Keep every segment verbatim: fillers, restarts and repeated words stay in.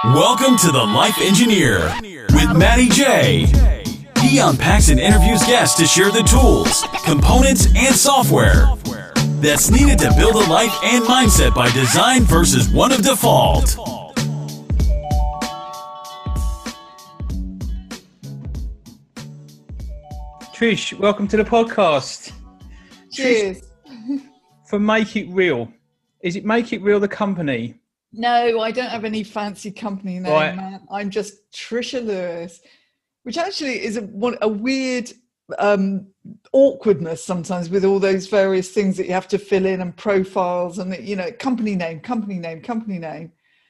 Welcome to The Life Engineer with Matty J. He unpacks and interviews guests to share the tools, components, and software that's needed to build a life and mindset by design versus one of default. Trish, welcome to the podcast. Cheers. Trish, for Make It Real. Is it Make It Real, the company? No, I don't have any fancy company name, Right. man. I'm just Trisha Lewis, which actually is a, one, a weird um, awkwardness sometimes with all those various things that you have to fill in and profiles and, you know, company name, company name, company name.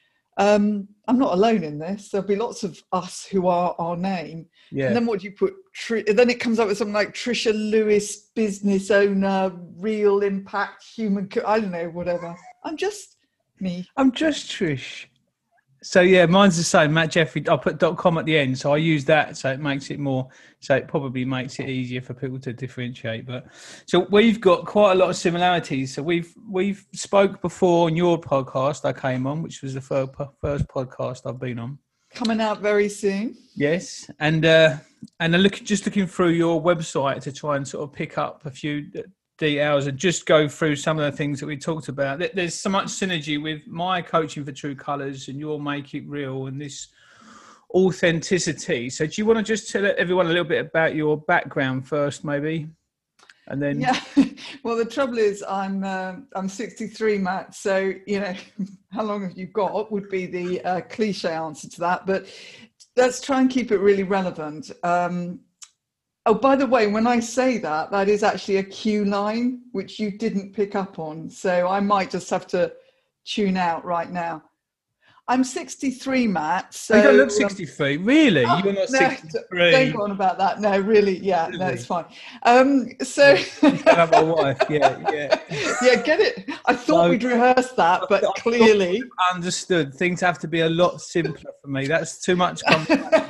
Um, I'm not alone in this. There'll be lots of us who are our name. Yeah. And then what do you put? Tri- then it comes up with something like Trisha Lewis, business owner, real impact, human, co- I don't know, whatever. I'm just me. I'm just Trish. So yeah, mine's the same. Matt Jeffrey. I put .com at the end, so I use that, so it makes it more. So it probably makes it easier for people to differentiate. But so we've got quite a lot of similarities. So we've we've spoke before on your podcast I came on, which was the first first podcast I've been on. Coming out very soon. Yes, and uh, and I look just looking through your website to try and sort of pick up a few details and just go through some of the things that we talked about. There's so much synergy with my coaching for True Colours and your Make It Real and this authenticity. So do you want to just tell everyone a little bit about your background first, maybe? And then yeah, well, the trouble is I'm uh, I'm sixty-three, Matt. So you know, how long have you got? Would be the uh, cliche answer to that. But let's try and keep it really relevant. Um, oh, by the way, when I say that, that is actually a cue line which you didn't pick up on. So I might just have to tune out right now. I'm sixty-three, Matt. So you don't look sixty-three, really? Oh, You're not no, sixty-three. Don't go on about that. No, really, yeah, Really? no, it's fine. Um, so, Have my wife, yeah, yeah. yeah, get it. I thought No. we'd rehearsed that, but clearly, Understood. Things have to be a lot simpler for me. That's too much. Complex.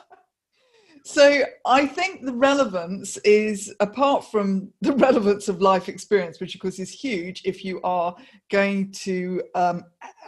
so I think the relevance is, apart from the relevance of life experience, which of course is huge if you are going to um,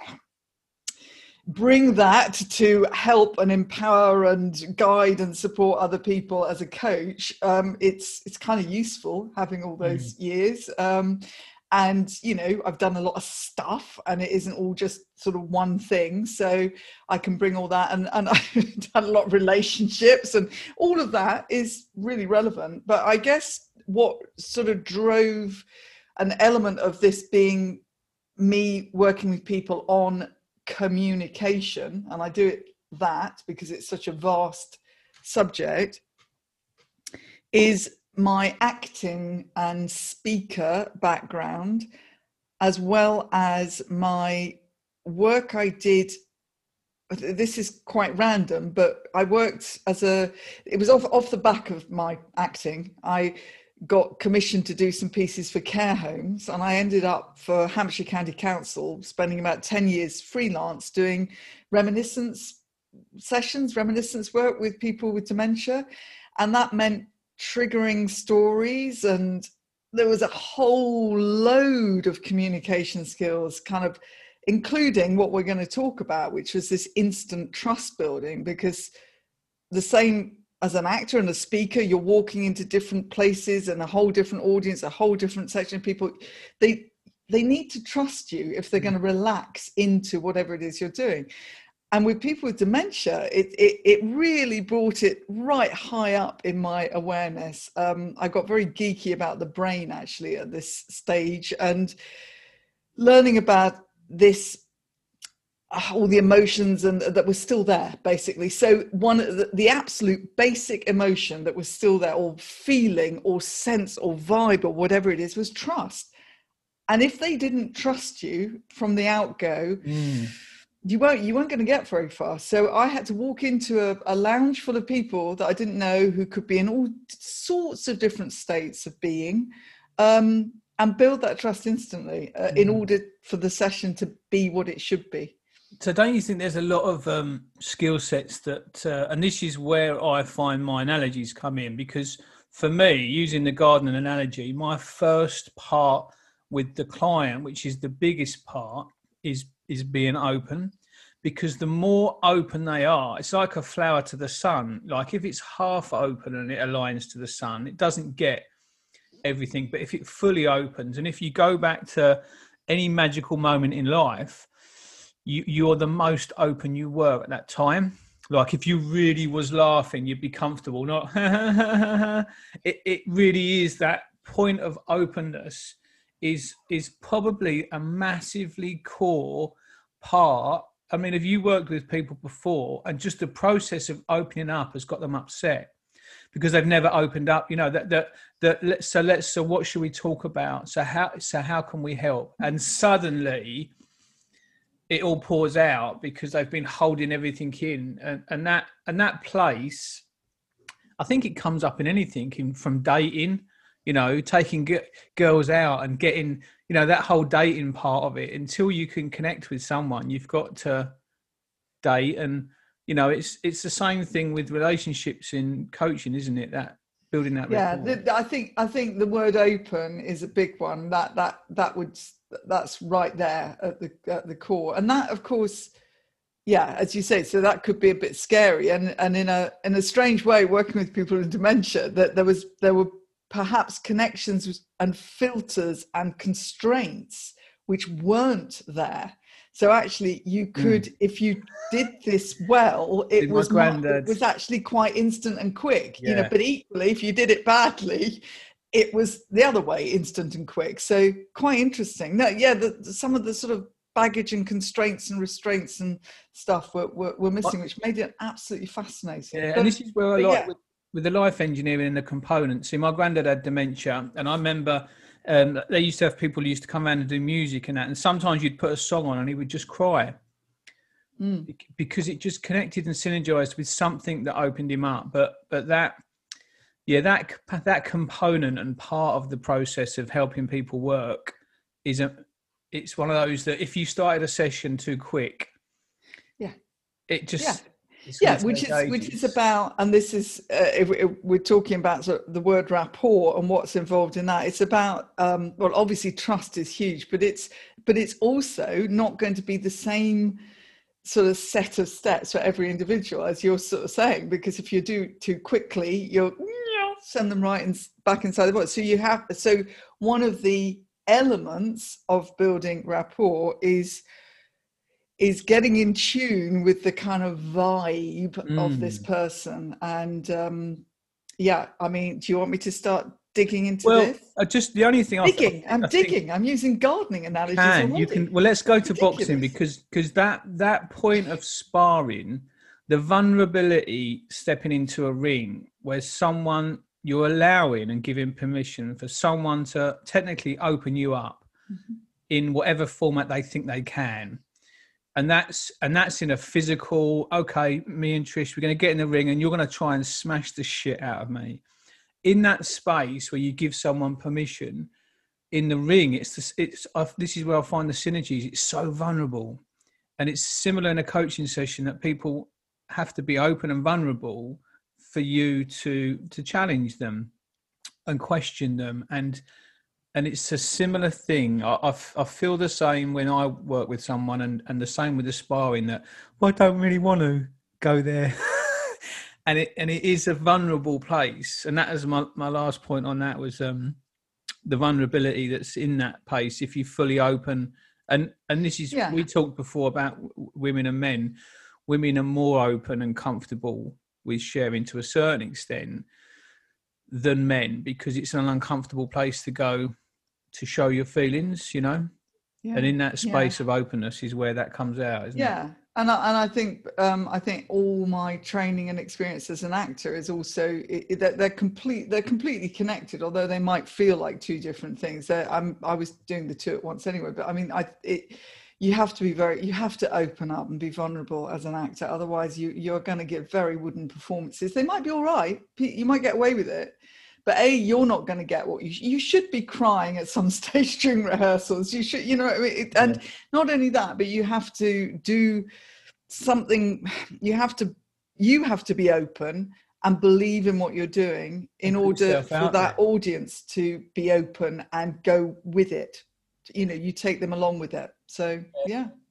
bring that to help and empower and guide and support other people as a coach. Um, it's it's kind of useful having all those mm. years. Um, and, you know, I've done a lot of stuff and it isn't all just sort of one thing. So I can bring all that, and, and I've done a lot of relationships, and all of that is really relevant. But I guess what sort of drove an element of this being me working with people on communication, and I do it that because it's such a vast subject, is my acting and speaker background, as well as my work I did. This is quite random, but I worked as a, it was off, off the back of my acting. I got commissioned to do some pieces for care homes, and I ended up for Hampshire County Council spending about ten years freelance doing reminiscence sessions, reminiscence work with people with dementia. And that meant triggering stories, and there was a whole load of communication skills, kind of including what we're going to talk about, which was this instant trust building, because the same as an actor and a speaker, you're walking into different places and a whole different audience, a whole different section of people. They they need to trust you if they're going to relax into whatever it is you're doing. And with people with dementia, it it, it really brought it right high up in my awareness. Um, I got very geeky about the brain actually at this stage, and learning about this, all the emotions and that were still there, basically. So one, the, the absolute basic emotion that was still there, or feeling or sense or vibe or whatever it is, was trust. And if they didn't trust you from the outgo, mm. you weren't you weren't going to get very far. So I had to walk into a, a lounge full of people that I didn't know, who could be in all sorts of different states of being, um, and build that trust instantly uh, mm. in order for the session to be what it should be. So don't you think there's a lot of um, skill sets that, uh, and this is where I find my analogies come in, because for me, using the garden analogy, my first part with the client, which is the biggest part, is is being open. because the more open they are, it's like a flower to the sun. Like if it's half open and it aligns to the sun, it doesn't get everything. But if it fully opens, and if you go back to any magical moment in life, you, you're the most open you were at that time. Like if you really was laughing, you'd be comfortable. Not it, it really is that point of openness is is probably a massively core part. I mean, have you worked with people before and just the process of opening up has got them upset because they've never opened up, you know, that, that, that, so let's, so what should we talk about? So how, so how can we help? And suddenly it all pours out because they've been holding everything in. And, and that, and that place, I think it comes up in anything in, from dating, you know, taking g- girls out and getting, you know, that whole dating part of it. Until you can connect with someone, you've got to date. And, you know, it's it's the same thing with relationships in coaching, isn't it? That building that yeah, rapport. the, I think I think the word open is a big one. That that that would that's right there at the at the core. And that, of course, yeah, as you say, so that could be a bit scary. And and in a in a strange way, working with people with dementia, that there was there were perhaps connections and filters and constraints which weren't there. So actually you could, mm. if you did this well, it was, not, it was actually quite instant and quick, yeah. you know, but equally, if you did it badly, it was the other way, instant and quick. So quite interesting. No, yeah, the, some of the sort of baggage and constraints and restraints and stuff were, were, were missing, which made it absolutely fascinating. Yeah, but, and this is where I like... Yeah. With- with the life engineering and the components. See, my granddad had dementia, and I remember um, they used to have people who used to come around and do music and that, and sometimes you'd put a song on and he would just cry mm. because it just connected and synergized with something that opened him up. But but that, yeah, that that component and part of the process of helping people work is a, it's one of those that if you started a session too quick, yeah, it just. Yeah. Yeah, which is ages. which is about, and this is uh, if, if we're talking about sort of the word rapport and what's involved in that. It's about um, well, obviously trust is huge, but it's but it's also not going to be the same sort of set of steps for every individual, as you're sort of saying, because if you do too quickly, you'll send them right in, back inside the box. So you have so one of the elements of building rapport is. is getting in tune with the kind of vibe mm. of this person. And um, yeah, I mean, do you want me to start digging into well, this? Well, uh, just the only thing digging, I, I'm I digging, think, I'm using gardening analogies can, already. you can, well, let's go to Ridiculous. boxing because because that, that point of sparring, the vulnerability stepping into a ring where someone, you're allowing and giving permission for someone to technically open you up mm-hmm. in whatever format they think they can. And that's and that's in a physical, okay, me and Trish, we're going to get in the ring and you're going to try and smash the shit out of me. In that space where you give someone permission, in the ring, it's this, it's uh, this is where I find the synergies. It's so vulnerable. And it's similar in a coaching session that people have to be open and vulnerable for you to to challenge them and question them. And And it's a similar thing. I, I, I feel the same when I work with someone and, and the same with the sparring that, well, I don't really want to go there. and it and it is a vulnerable place. And that is my, my last point on that was um, the vulnerability that's in that place. If you fully open, and, and this is, yeah. we talked before about w- women and men. Women are more open and comfortable with sharing to a certain extent than men, because it's an uncomfortable place to go to show your feelings, you know, yeah. and in that space yeah. of openness is where that comes out, isn't yeah. it? And I, and I think um, I think all my training and experience as an actor is also it, it, they're complete. They're completely connected, although they might feel like two different things. They're, I'm I was doing the two at once anyway, but I mean, I it. You have to be very. You have to open up and be vulnerable as an actor. Otherwise, you you're going to get very wooden performances. They might be all right. You might get away with it. But A, you're not going to get what you you should be crying at some stage during rehearsals. You should, you know, I mean, it, and yeah. not only that, but you have to do something. You have to you have to be open and believe in what you're doing in order for that there. audience to be open and go with it. You know, you take them along with it. So yeah.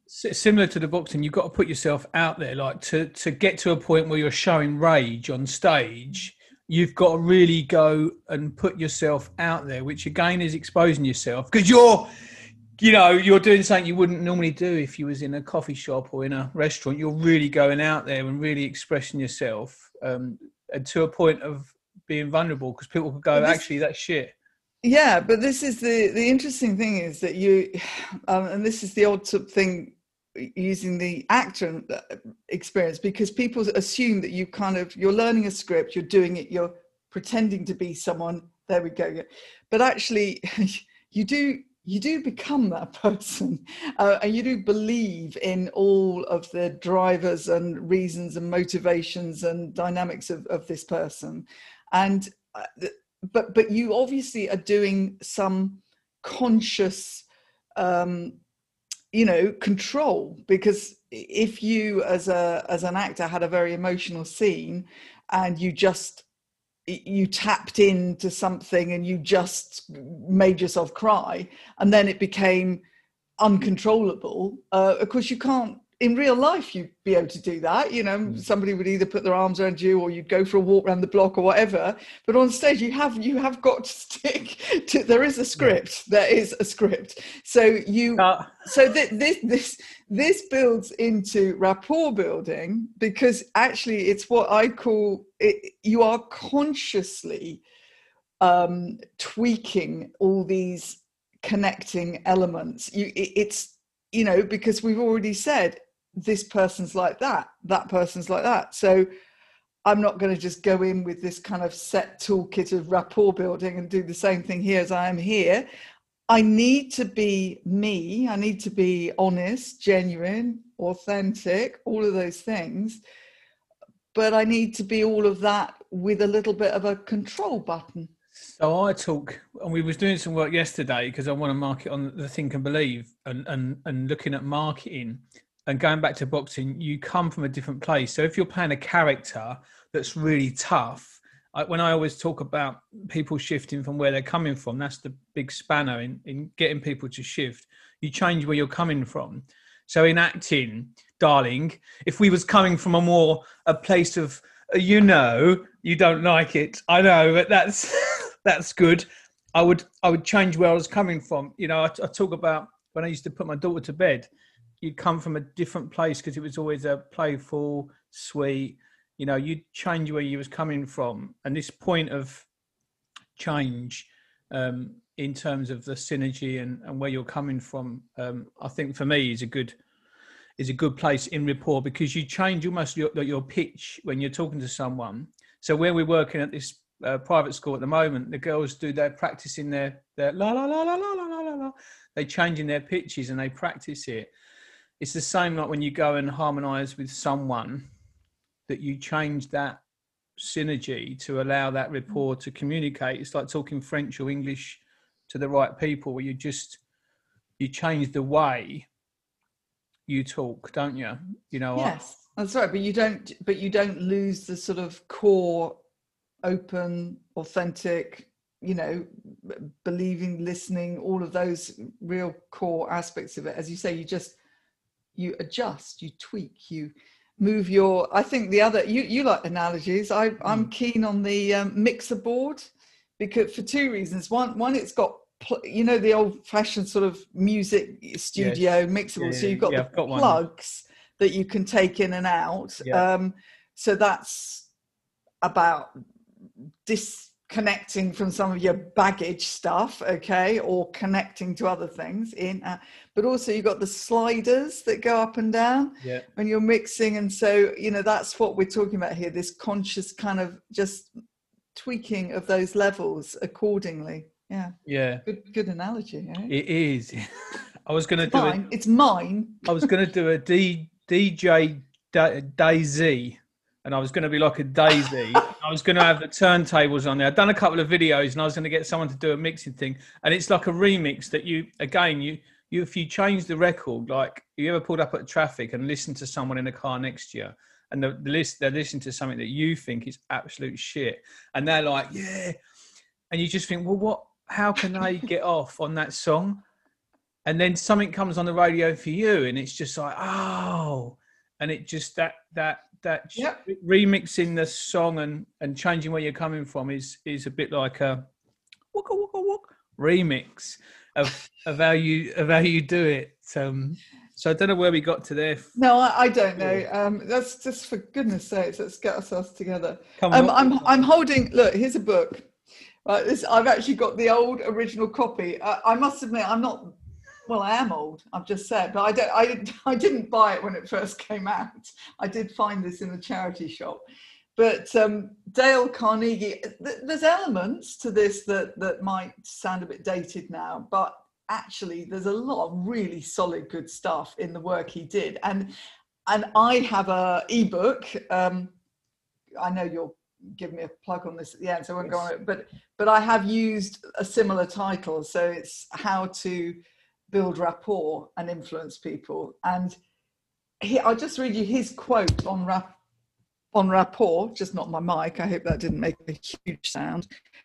S- similar to the boxing, you've got to put yourself out there. Like to to get to a point where you're showing rage on stage, you've got to really go and put yourself out there, which again is exposing yourself because you're, you know, you're doing something you wouldn't normally do if you was in a coffee shop or in a restaurant. You're really going out there and really expressing yourself, um, and to a point of being vulnerable because people could go, this, actually, that's shit. Yeah, but this is the the interesting thing is that you, um, and this is the odd sort of thing using the actor experience, because people assume that you kind of, you're learning a script, you're doing it, you're pretending to be someone, there we go. But actually you do, you do become that person, uh, and you do believe in all of the drivers and reasons and motivations and dynamics of, of this person. And, uh, but, but you obviously are doing some conscious, um, you know, control, because if you as a as an actor had a very emotional scene and you just you tapped into something and you just made yourself cry and then it became uncontrollable, uh, of course you can't in real life you'd be able to do that, you know. Mm. Somebody would either put their arms around you or you'd go for a walk around the block or whatever, but on stage you have you have got to stick to, there is a script. Yeah. There is a script, so you uh. so th- this this this builds into rapport building, because actually it's what I call it, you are consciously um tweaking all these connecting elements. You it, it's you know, because we've already said this person's like that, that person's like that. So I'm not going to just go in with this kind of set toolkit of rapport building and do the same thing here as I am here. I need to be me. I need to be honest, genuine, authentic, all of those things. But I need to be all of that with a little bit of a control button. So I talk, and we was doing some work yesterday because I want to market on the Think and Believe, and, and, and looking at marketing and going back to boxing, you come from a different place. So if you're playing a character that's really tough, I, when I always talk about people shifting from where they're coming from, that's the big spanner in, in getting people to shift. You change where you're coming from. So in acting, darling, if we was coming from a more, a place of, you know, you don't like it, I know, but that's... that's good. I would I would change where I was coming from. You know, I, I talk about when I used to put my daughter to bed, you'd come from a different place because it was always a playful, sweet, you know, you'd change where you was coming from. And this point of change um, in terms of the synergy and, and where you're coming from, um, I think for me is a good is a good place in rapport, because you change almost your, your pitch when you're talking to someone. So where we're working at this Uh, private school at the moment, the girls do their practicing their their la la la la la la la la. They change in their pitches and they practice it. It's the same like when you go and harmonise with someone, that you change that synergy to allow that rapport to communicate. It's like talking French or English to the right people, where you just you change the way you talk, don't you? You know. Yes, I, that's right. But you don't. But you don't lose the sort of core, open, authentic, you know, believing, listening, all of those real core aspects of it. As you say, you just, you adjust, you tweak, you move your, I think the other, you, you like analogies. I, mm. I'm keen on the um, mixer board, because for two reasons. One, one it's got, you know, the old fashioned sort of music studio yes. mixer board. Yeah, so you've got yeah, the got plugs one. That you can take in and out. Yeah. Um, so that's about disconnecting from some of your baggage stuff, okay, or connecting to other things in, uh, but also you've got the sliders that go up and down yeah. when you're mixing. And so, you know, that's what we're talking about here, this conscious kind of just tweaking of those levels accordingly. Yeah. Yeah. Good, good analogy. Eh? It is. I was going to do mine. it. It's mine. I was going to do a D, DJ Daisy. And I was going to be like a daisy. I was going to have the turntables on there. I've done a couple of videos, and I was going to get someone to do a mixing thing. And it's like a remix that you, again, you, you if you change the record, like you ever pulled up at traffic and listened to someone in a car next to you, and the, the list they're listening to something that you think is absolute shit, and they're like, yeah, and you just think, well, what? How can they get off on that song? and then something comes on the radio for you, and it's just like, oh, and it just that that that Yep. remixing the song and and changing where you're coming from is is a bit like a waka waka waka remix of of how you of how you do it. Um, so I don't know where we got to there. No, I, I don't know. Um, that's just, for goodness sakes, let's get ourselves together. Come Um, on. I'm I'm holding. Look, here's a book. Right, this I've actually got the old original copy. I, I must admit, I'm not. Well, I am old. I've just said, but I don't. I I didn't buy it when it first came out. I did find this in the charity shop. But um, Dale Carnegie. Th- there's elements to this that that might sound a bit dated now, but actually there's a lot of really solid good stuff in the work he did. And and I have a ebook. Um, I know you'll give me a plug on this at the end, so I won't yes. go on it. But but I have used a similar title. So it's How to Build Rapport and Influence People. And he, I'll just read you his quote on rap, on rapport, just not my mic. I hope that didn't make a huge sound.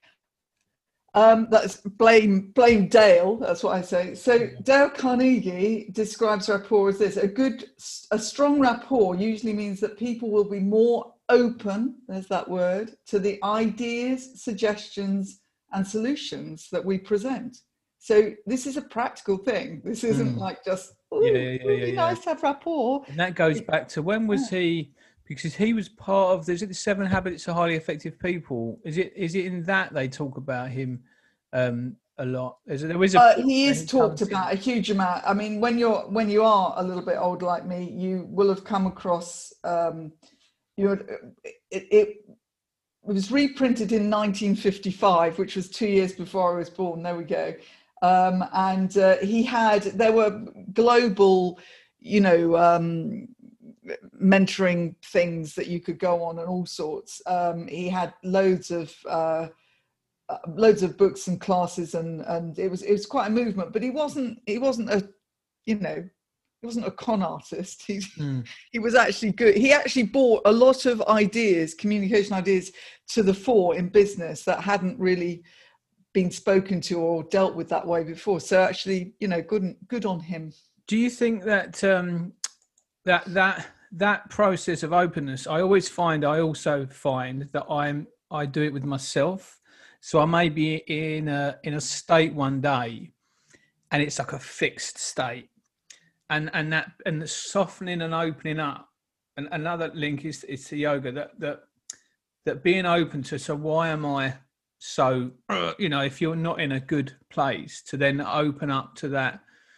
Um, that's blame blame Dale. That's what I say. So Dale Carnegie describes rapport as this: a good, a strong rapport usually means that people will be more open. There's that word, to the ideas, suggestions, and solutions that we present. So this is a practical thing. This isn't mm. like just oh, yeah, yeah, yeah, it would be yeah, nice yeah. to have rapport. And that goes back to when was yeah. he? Because he was part of, is it the Seven Habits of Highly Effective People? Is it is it in that they talk about him um, a lot? Is there is a uh, he is talked about in. a huge amount. I mean, when you're when you are a little bit old like me, you will have come across. Um, you know, it, it, it was reprinted in nineteen fifty-five, which was two years before I was born. There we go. Um, and uh, he had there were global, you know. Um, mentoring things that you could go on and all sorts. Um, he had loads of uh, uh, loads of books and classes, and and it was it was quite a movement. But he wasn't he wasn't a you know he wasn't a con artist. He mm. he was actually good. He actually brought a lot of ideas, communication ideas, to the fore in business that hadn't really been spoken to or dealt with that way before. So actually, you know, good good on him. Do you think that? Um... That that that process of openness, I always find, I also find that I'm I do it with myself. So I may be in a in a state one day, and it's like a fixed state, and and that and the softening and opening up. And another link is is to yoga. That that that being open to. So why am I so? You know, if you're not in a good place, to then open up to that.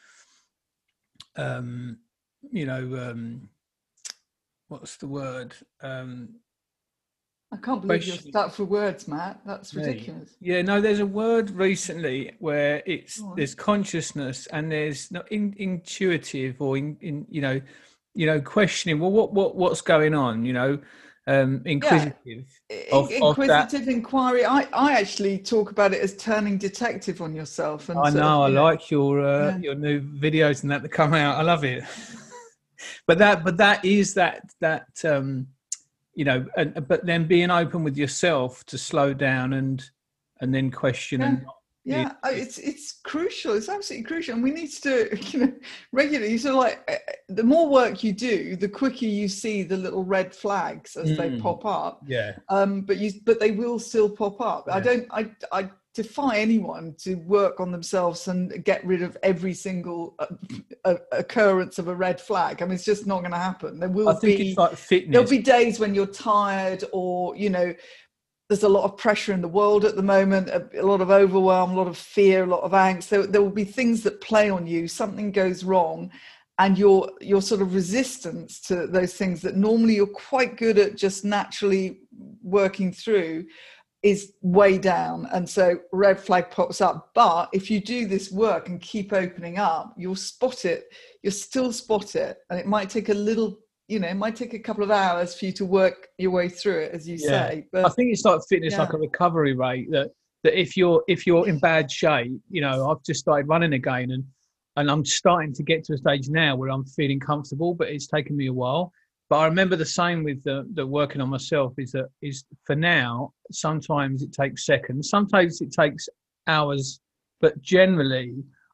Um. You know, um, what's the word? Um, I can't believe question. You're stuck for words, Matt. That's ridiculous. Yeah, no, there's a word recently where it's oh. there's consciousness and there's not in, intuitive or in, in you know, you know, questioning. Well, what what what's going on? You know, um, inquisitive. Yeah. Of, inquisitive of inquiry. I, I actually talk about it as turning detective on yourself. And I know. of, I know. like your uh, yeah. your new videos and that that come out. I love it. But that, but that is that that um, you know, and, but then being open with yourself to slow down and and then question yeah. and not, yeah, it's it's crucial. It's absolutely crucial, and we need to do it, you know, regularly. So, like, the more work you do, the quicker you see the little red flags as mm. they pop up. Yeah. Um, but you, but they will still pop up. Yeah. I don't. I I. defy anyone to work on themselves and get rid of every single uh, uh, occurrence of a red flag. I mean, it's just not going to happen. There will I think be it's like fitness. There'll be days when you're tired, or you know, there's a lot of pressure in the world at the moment, a, a lot of overwhelm, a lot of fear, a lot of angst. There, there will be things that play on you. Something goes wrong, and your your sort of resistance to those things that normally you're quite good at just naturally working through is way down, and so red flag pops up. But if you do this work and keep opening up, you'll spot it. You'll still spot it, and it might take a little, you know, it might take a couple of hours for you to work your way through it, as you yeah. say. But I think it's like fitness, yeah. like a recovery rate. That that if you're if you're in bad shape, you know, I've just started running again, and and I'm starting to get to a stage now where I'm feeling comfortable, but it's taken me a while. But I remember the same with the, the working on myself is that is for now, sometimes it takes seconds, sometimes it takes hours, but generally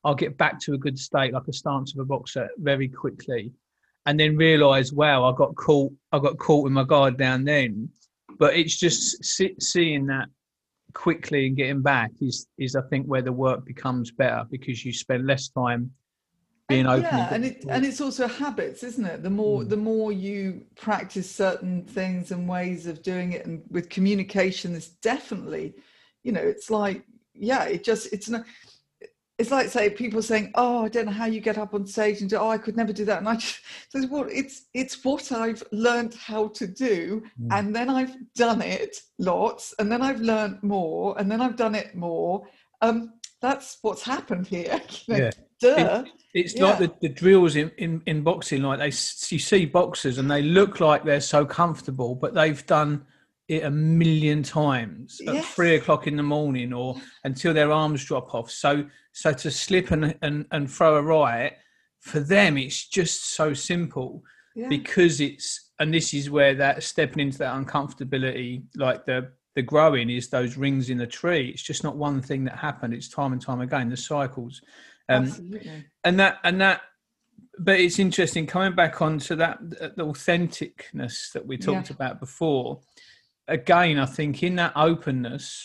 I'll get back to a good state, like a stance of a boxer, very quickly, and then realise, wow, I got caught. I got caught with my guard down then. But it's just see, seeing that quickly and getting back is is I think where the work becomes better, because you spend less time being and, open. Yeah, and it and it's also habits, isn't it? The more mm. the more you practice certain things and ways of doing it, and with communication, there's definitely, you know, it's like, yeah, it just it's not. It's like, say, people saying, "Oh, I don't know how you get up on stage and do, oh, I could never do that." And I just says, "Well, it's it's what I've learned how to do, mm. and then I've done it lots, and then I've learned more, and then I've done it more. Um, that's what's happened here." You know, yeah, duh. It, it's yeah. like the, the drills in, in in boxing. Like they, you see boxers and they look like they're so comfortable, but they've done it a million times at yes. three o'clock in the morning, or until their arms drop off. So. So to slip and, and, and throw a right, for them, it's just so simple yeah. because it's, and this is where that stepping into that uncomfortability, like the, the growing is those rings in the tree. It's just not one thing that happened. It's time and time again, the cycles. Um, Absolutely. And that, and that, but it's interesting coming back onto that, the authenticness that we talked yeah. about before. Again, I think in that openness,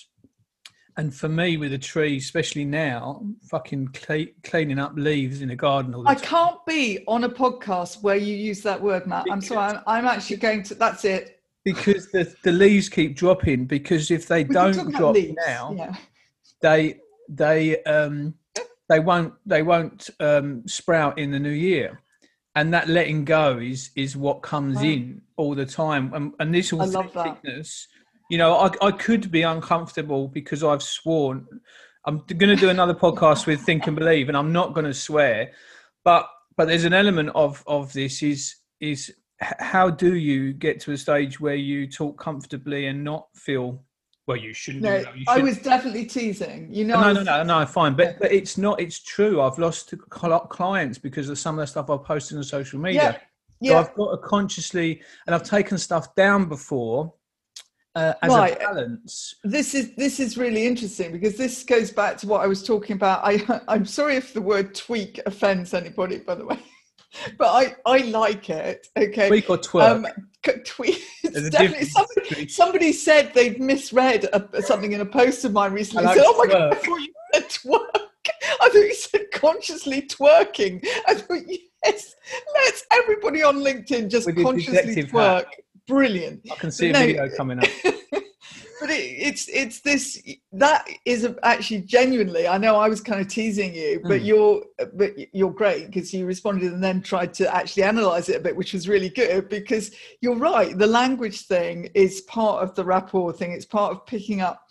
and for me, with a tree, especially now, fucking cle- cleaning up leaves in a garden all the I time. can't be on a podcast where you use that word, Matt. Because, I'm sorry. I'm, I'm actually going to. That's it. Because the, the leaves keep dropping. Because if they we don't drop leaves. now, yeah. they they um they won't they won't um, sprout in the new year. And that letting go is is what comes wow. in all the time. And, and this authenticness. You know, I, I could be uncomfortable because I've sworn. I'm going to do another podcast with Think and Believe, and I'm not going to swear. But but there's an element of, of this is is how do you get to a stage where you talk comfortably and not feel, well, you shouldn't no, do that. You I was definitely teasing. You know, no, was, no, no, no, fine. But but it's not. It's true. I've lost clients because of some of the stuff I've posted on social media. Yeah, so yeah. I've got to consciously, and I've taken stuff down before. Uh, as right. a balance. This is this is really interesting, because this goes back to what I was talking about. I I'm sorry if the word tweak offends anybody, by the way, but I, I like it. Okay, tweak or twerk. Um, tweak. It's definitely somebody, somebody said they'd misread a, something in a post of mine recently. I like said, "Oh my twerk. god, I thought you said twerk. I thought you said consciously twerking." I thought, yes, let's everybody on LinkedIn just consciously twerk. Hat. Brilliant. I can see a no, video coming up. But it, it's it's this that is actually genuinely. I know I was kind of teasing you, but mm. you're but you're great, because you responded and then tried to actually analyze it a bit, which was really good, because you're right. The language thing is part of the rapport thing. It's part of picking up.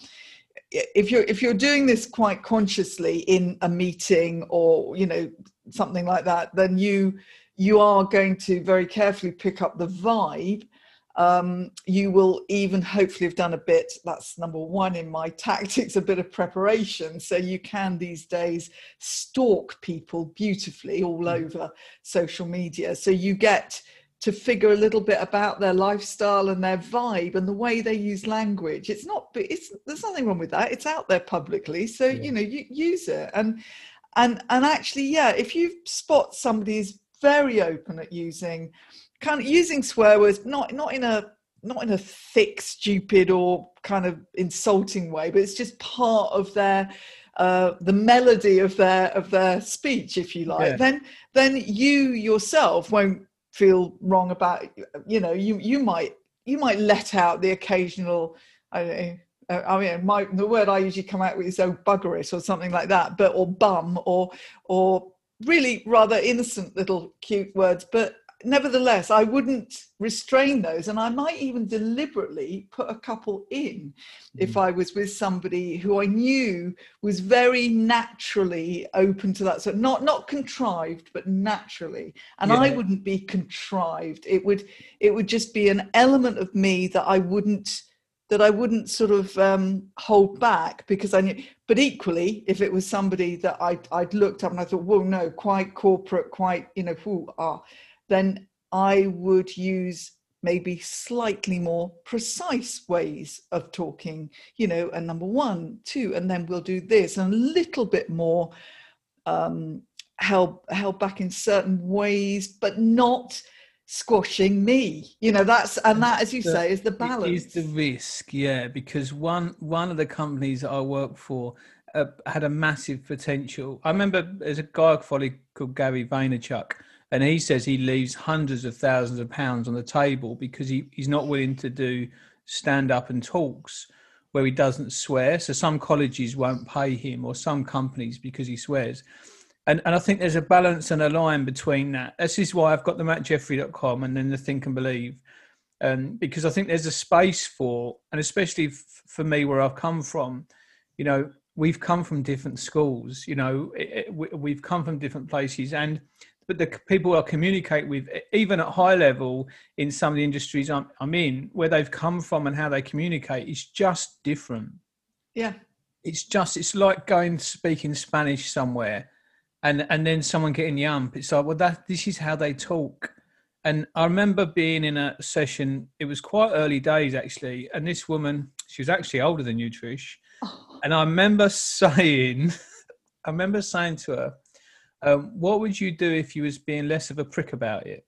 If you're if you're doing this quite consciously in a meeting or you know something like that, then you you are going to very carefully pick up the vibe. Um, you will even hopefully have done a bit, that's number one in my tactics, a bit of preparation. So you can these days stalk people beautifully all mm. over social media. So you get to figure a little bit about their lifestyle and their vibe and the way they use language. It's not, it's, there's nothing wrong with that. It's out there publicly. So, yeah. you know, you use it. And, and, and actually, yeah, if you spot somebody is very open at using kind of using swear words, not not in a not in a thick, stupid or kind of insulting way, but it's just part of their uh, the melody of their of their speech, if you like. Yeah. Then then you yourself won't feel wrong about you know you you might you might let out the occasional I don't know. Uh, I mean, my the word I usually come out with is "oh bugger it" or something like that, but or bum or or really rather innocent little cute words, but. Nevertheless, I wouldn't restrain those, and I might even deliberately put a couple in mm. if I was with somebody who I knew was very naturally open to that. So not not contrived, but naturally. And yeah. I wouldn't be contrived. It would it would just be an element of me that I wouldn't that I wouldn't sort of um, hold back, because I knew. But equally, if it was somebody that I'd, I'd looked up and I thought, whoa, no, quite corporate, quite you know, who ah. then I would use maybe slightly more precise ways of talking, you know, and number one, two, and then we'll do this, and a little bit more um, held held back in certain ways, but not squashing me. You know, that's and that, as you the, say, is the balance. Is the risk, yeah, because one one of the companies that I work for uh, had a massive potential. I remember there's a guy colleague called Gary Vaynerchuk, and he says he leaves hundreds of thousands of pounds on the table because he, he's not willing to do stand up and talks where he doesn't swear. So some colleges won't pay him, or some companies, because he swears. And and I think there's a balance and a line between that. This is why I've got the matt jeffrey dot com and then the Think and Believe. Um, because I think there's a space for, and especially f- for me where I've come from, you know, we've come from different schools, you know, it, it, we, we've come from different places, and but the people I communicate with, even at high level in some of the industries I'm, I'm in, where they've come from and how they communicate is just different. Yeah. It's just, it's like going speaking Spanish somewhere and, and then someone getting the ump. It's like, well, that this is how they talk. And I remember being in a session, it was quite early days actually, and this woman, she was actually older than you, Trish. Oh. And I remember saying, I remember saying to her, um, what would you do if you was being less of a prick about it?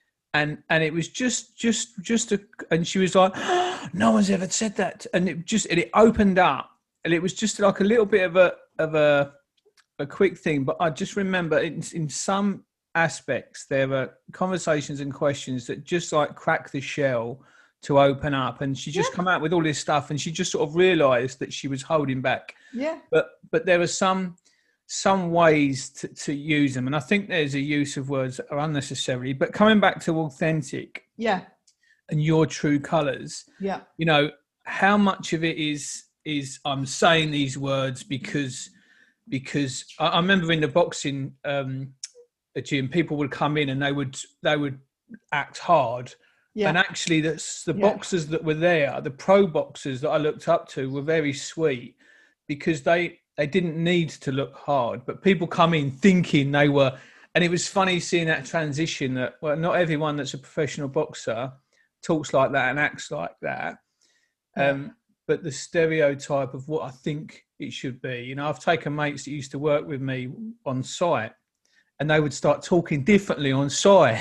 And and it was just, just, just a, and she was like, oh, no one's ever said that. And it just, and it opened up, and it was just like a little bit of a, of a, a quick thing. But I just remember in, in some aspects, there were conversations and questions that just like crack the shell to open up, and she just yeah. come out with all this stuff, and she just sort of realized that she was holding back. Yeah. But but there were some some ways to, to use them, and I think there's a use of words that are unnecessary. But coming back to authentic, yeah, and your true colors, yeah, you know, how much of it is is I'm saying these words because because I, I remember in the boxing um, gym, people would come in and they would they would act hard. Yeah. And actually, that's the yeah. boxers that were there, the pro boxers that I looked up to, were very sweet because they they didn't need to look hard. But people come in thinking they were, and it was funny seeing that transition. That well, not everyone that's a professional boxer talks like that and acts like that. Yeah. Um, but the stereotype of what I think it should be. You know, I've taken mates that used to work with me on site, and they would start talking differently on site.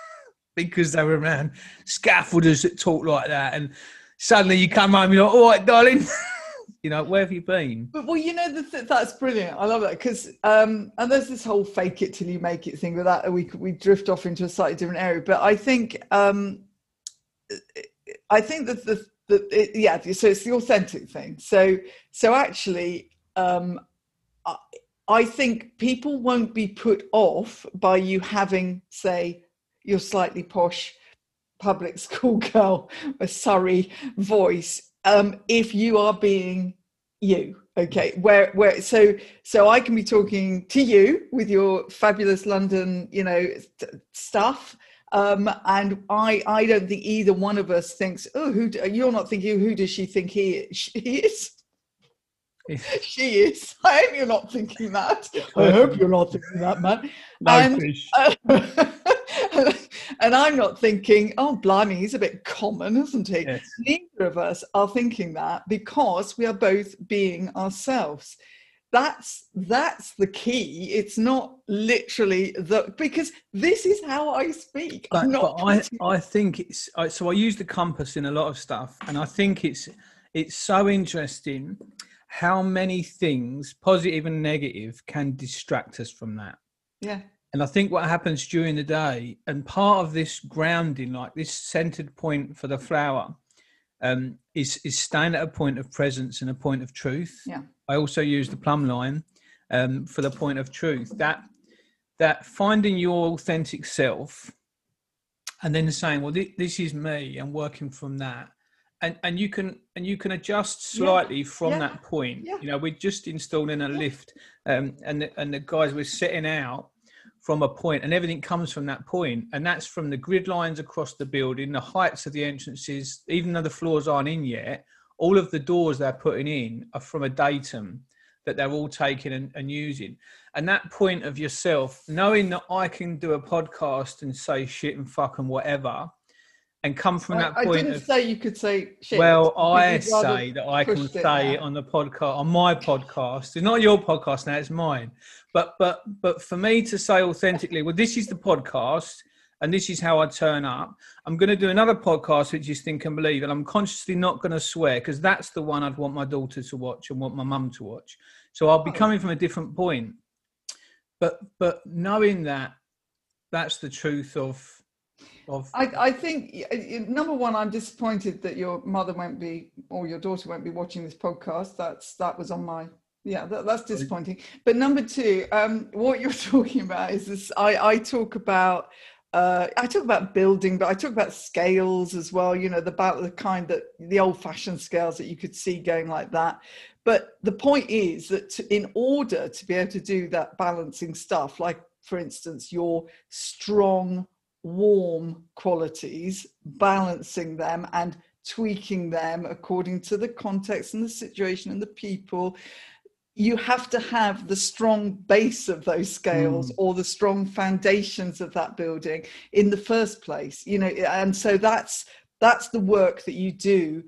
Because they were around scaffolders that talk like that, and suddenly you come home, you're like, all right, darling, you know, where have you been? But well, you know, the th- that's brilliant. I love that because, um, and there's this whole fake it till you make it thing with that. We we drift off into a slightly different area, but I think, um, I think that the, the it, yeah, so it's the authentic thing. So so actually, um, I, I think people won't be put off by you having, say, your slightly posh public school girl, a Surrey voice, um, if you are being you, okay? Where, where, so, so I can be talking to you with your fabulous London, you know, st- stuff, um, and I, I don't think either one of us thinks, oh, who? Do, you're not thinking, who does she think he is? She is. She is. I hope you're not thinking that. I hope you're not thinking that, man. No, and, uh, and I'm not thinking, oh, blimey, he's a bit common, isn't he? Yes. Neither of us are thinking that because we are both being ourselves. That's that's the key. It's not literally the, because this is how I speak. But, I'm not but I, I think it's, so I use the compass in a lot of stuff, and I think it's it's so interesting how many things, positive and negative, can distract us from that. Yeah. And I think what happens during the day, and part of this grounding, like this centered point for the flower, um, is, is staying at a point of presence and a point of truth. Yeah. I also use the plumb line um, for the point of truth. That, that finding your authentic self and then saying, well, th- this is me, and working from that. And and you can and you can adjust slightly yeah. from yeah. that point. Yeah. You know, we're just installing a yeah. lift, um, and the, and the guys were setting out from a point, and everything comes from that point, and that's from the grid lines across the building, the heights of the entrances, even though the floors aren't in yet. All of the doors they're putting in are from a datum that they're all taking and, and using. And that point of yourself, knowing that I can do a podcast and say shit and fuck and whatever. and come from I, that I point didn't of, say you could say shit. well, because I you'd rather say that I can pushed it say now. on the podcast, on my podcast, it's not your podcast now, it's mine. But but but for me to say authentically, well, this is the podcast and this is how I turn up. I'm going to do another podcast, which is Think and Believe, and I'm consciously not going to swear because that's the one I'd want my daughter to watch and want my mum to watch. So I'll be coming from a different point. But but knowing that, that's the truth of... Of, I, I think number one, I'm disappointed that your mother won't be, or your daughter won't be watching this podcast. That's that was on my yeah. That, that's disappointing. But number two, um, what you're talking about is this. I, I talk about uh, I talk about building, but I talk about scales as well. You know, the, about the kind that the old-fashioned scales that you could see going like that. But the point is that to, in order to be able to do that balancing stuff, like for instance, your strong, warm qualities, balancing them and tweaking them according to the context and the situation and the people, you have to have the strong base of those scales mm. or the strong foundations of that building in the first place, you know. And so that's that's the work that you do.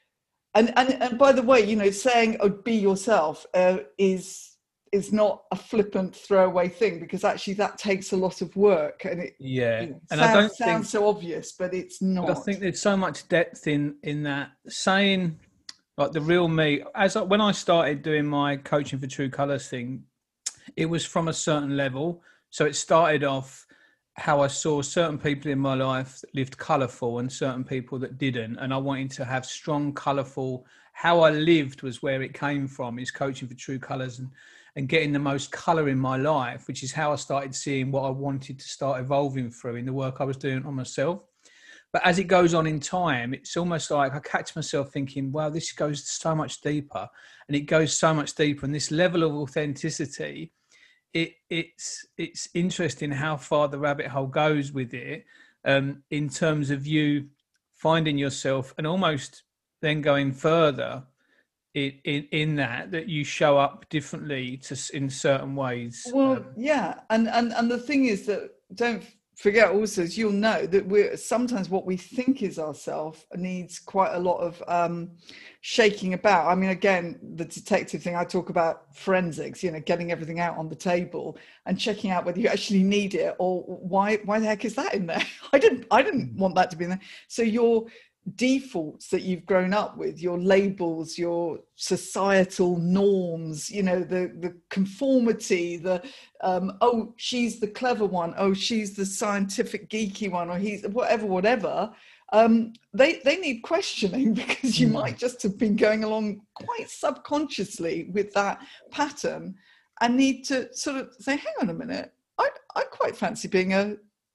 And and, and by the way, you know, saying oh, be yourself uh, is is not a flippant throwaway thing, because actually that takes a lot of work, and it yeah you know, and sounds, I don't sounds think, so obvious, but it's not. I think there's so much depth in in that saying, like the real me. As I, when I started doing my coaching for True Colours thing, it was from a certain level. So it started off how I saw certain people in my life that lived colourful and certain people that didn't, and I wanted to have strong, colourful. How I lived was where it came from, is coaching for True Colours and and getting the most colour in my life, which is how I started seeing what I wanted to start evolving through in the work I was doing on myself. But as it goes on in time, it's almost like I catch myself thinking, wow, this goes so much deeper, and it goes so much deeper. And this level of authenticity, it, it's it's interesting how far the rabbit hole goes with it, um, in terms of you finding yourself and almost then going further in, in, in that, that you show up differently to in certain ways. Well, um, yeah. And, and, and the thing is that don't forget also, as you'll know, that we're sometimes what we think is ourself needs quite a lot of um, shaking about. I mean, again, the detective thing, I talk about forensics, you know, getting everything out on the table and checking out whether you actually need it, or why, why the heck is that in there? I didn't, I didn't want that to be in there. So your defaults that you've grown up with, your labels, your societal norms, you know, the the conformity, the um oh, she's the clever one, oh, she's the scientific geeky one, or he's whatever whatever um they they need questioning, because you mm. might just have been going along quite subconsciously with that pattern and need to sort of say, hang on a minute, I I quite fancy being a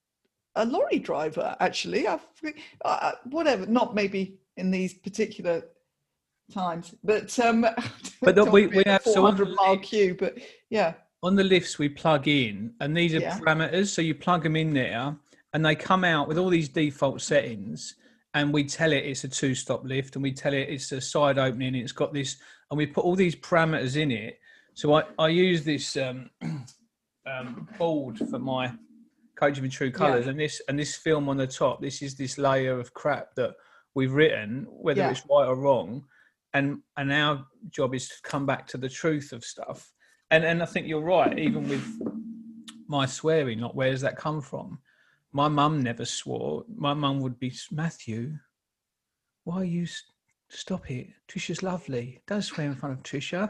a lorry driver, actually. I've, uh, whatever, not maybe in these particular times, but um, but that we, we have four hundred mile queue, but yeah. On the lifts we plug in, and these are yeah. parameters, so you plug them in there and they come out with all these default settings, and we tell it it's a two-stop lift, and we tell it it's a side opening, it's got this, and we put all these parameters in it. So I, I use this um, um, board for my coaching for True Colours, yeah. and this and this film on the top, this is this layer of crap that we've written, whether yeah. it's right or wrong, and and our job is to come back to the truth of stuff. And and I think you're right, even with my swearing, like, where does that come from? My mum never swore. My mum would be, Matthew, why are you, stop it, Trisha's lovely, don't swear in front of Trisha.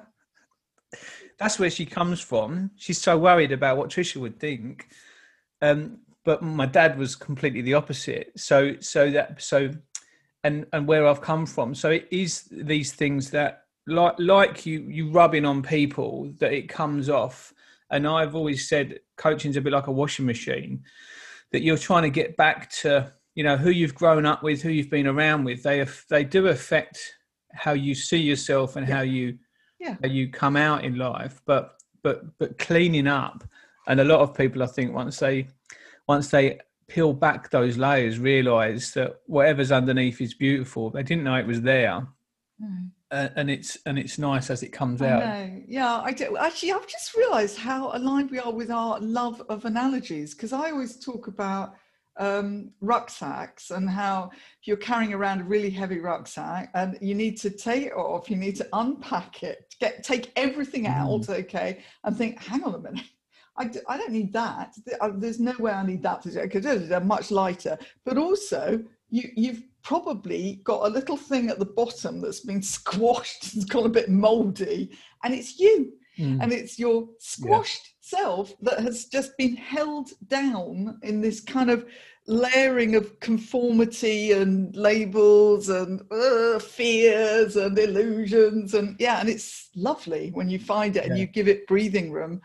That's where she comes from. She's so worried about what Trisha would think. Um, but my dad was completely the opposite. So, so that, so, and and where I've come from. So it is these things that, like, like you, you rubbing on people, that it comes off. And I've always said coaching's a bit like a washing machine, that you're trying to get back to, you know, who you've grown up with, who you've been around with. They they do affect how you see yourself and yeah. how you yeah. how you come out in life. But but but cleaning up. And a lot of people, I think, once they once they peel back those layers, realise that whatever's underneath is beautiful. They didn't know it was there, mm. uh, and it's and it's nice as it comes I out. Know. Yeah, I do. Actually, I've just realised how aligned we are with our love of analogies, because I always talk about um, rucksacks, and how if you're carrying around a really heavy rucksack and you need to take it off, you need to unpack it, get take everything out, mm. okay, and think, hang on a minute, I, d- I don't need that. There's no way I need that because they're much lighter. But also, you, you've probably got a little thing at the bottom that's been squashed, it's gone a bit mouldy, and it's you. Mm. And it's your squashed yeah. self that has just been held down in this kind of layering of conformity and labels and uh, fears and illusions. And yeah, and it's lovely when you find it yeah. and you give it breathing room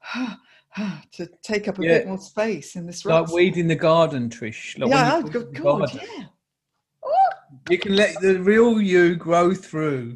to take up a yeah. bit more space in this like weeding the garden, Trish. Like yeah, oh, God, God, yeah. Oh. You can let the real you grow through.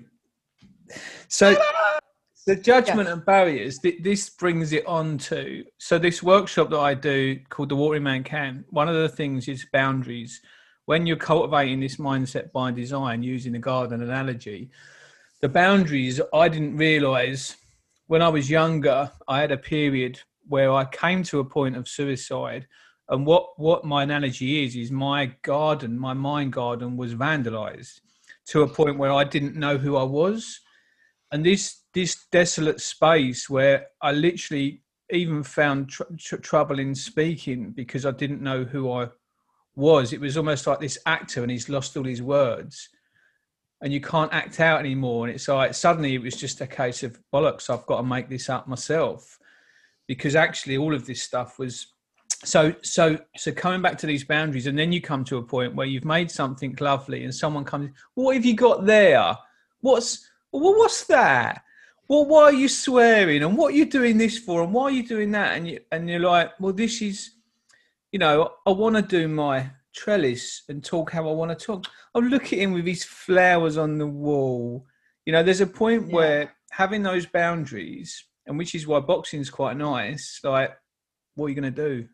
So the judgment yeah. and barriers, th- this brings it on to, so this workshop that I do called The Watering Man Can, one of the things is boundaries. When you're cultivating this mindset by design, using the garden analogy, the boundaries, I didn't realise, when I was younger, I had a period where I came to a point of suicide. And what, what my analogy is, is my garden, my mind garden was vandalised to a point where I didn't know who I was. And this this desolate space where I literally even found tr- tr- trouble in speaking because I didn't know who I was. It was almost like this actor and he's lost all his words and you can't act out anymore. And it's like suddenly it was just a case of bollocks, I've got to make this up myself, because actually all of this stuff was so so so coming back to these boundaries. And then you come to a point where you've made something lovely and someone comes, what have you got there? What's well, what's that? Well, why are you swearing? And what are you doing this for? And why are you doing that? And, you, and you're like, well, this is, you know, I want to do my trellis and talk how I want to talk. Oh, look at him with his flowers on the wall. You know, there's a point yeah. where having those boundaries, and which is why boxing is quite nice, like, what are you going to do?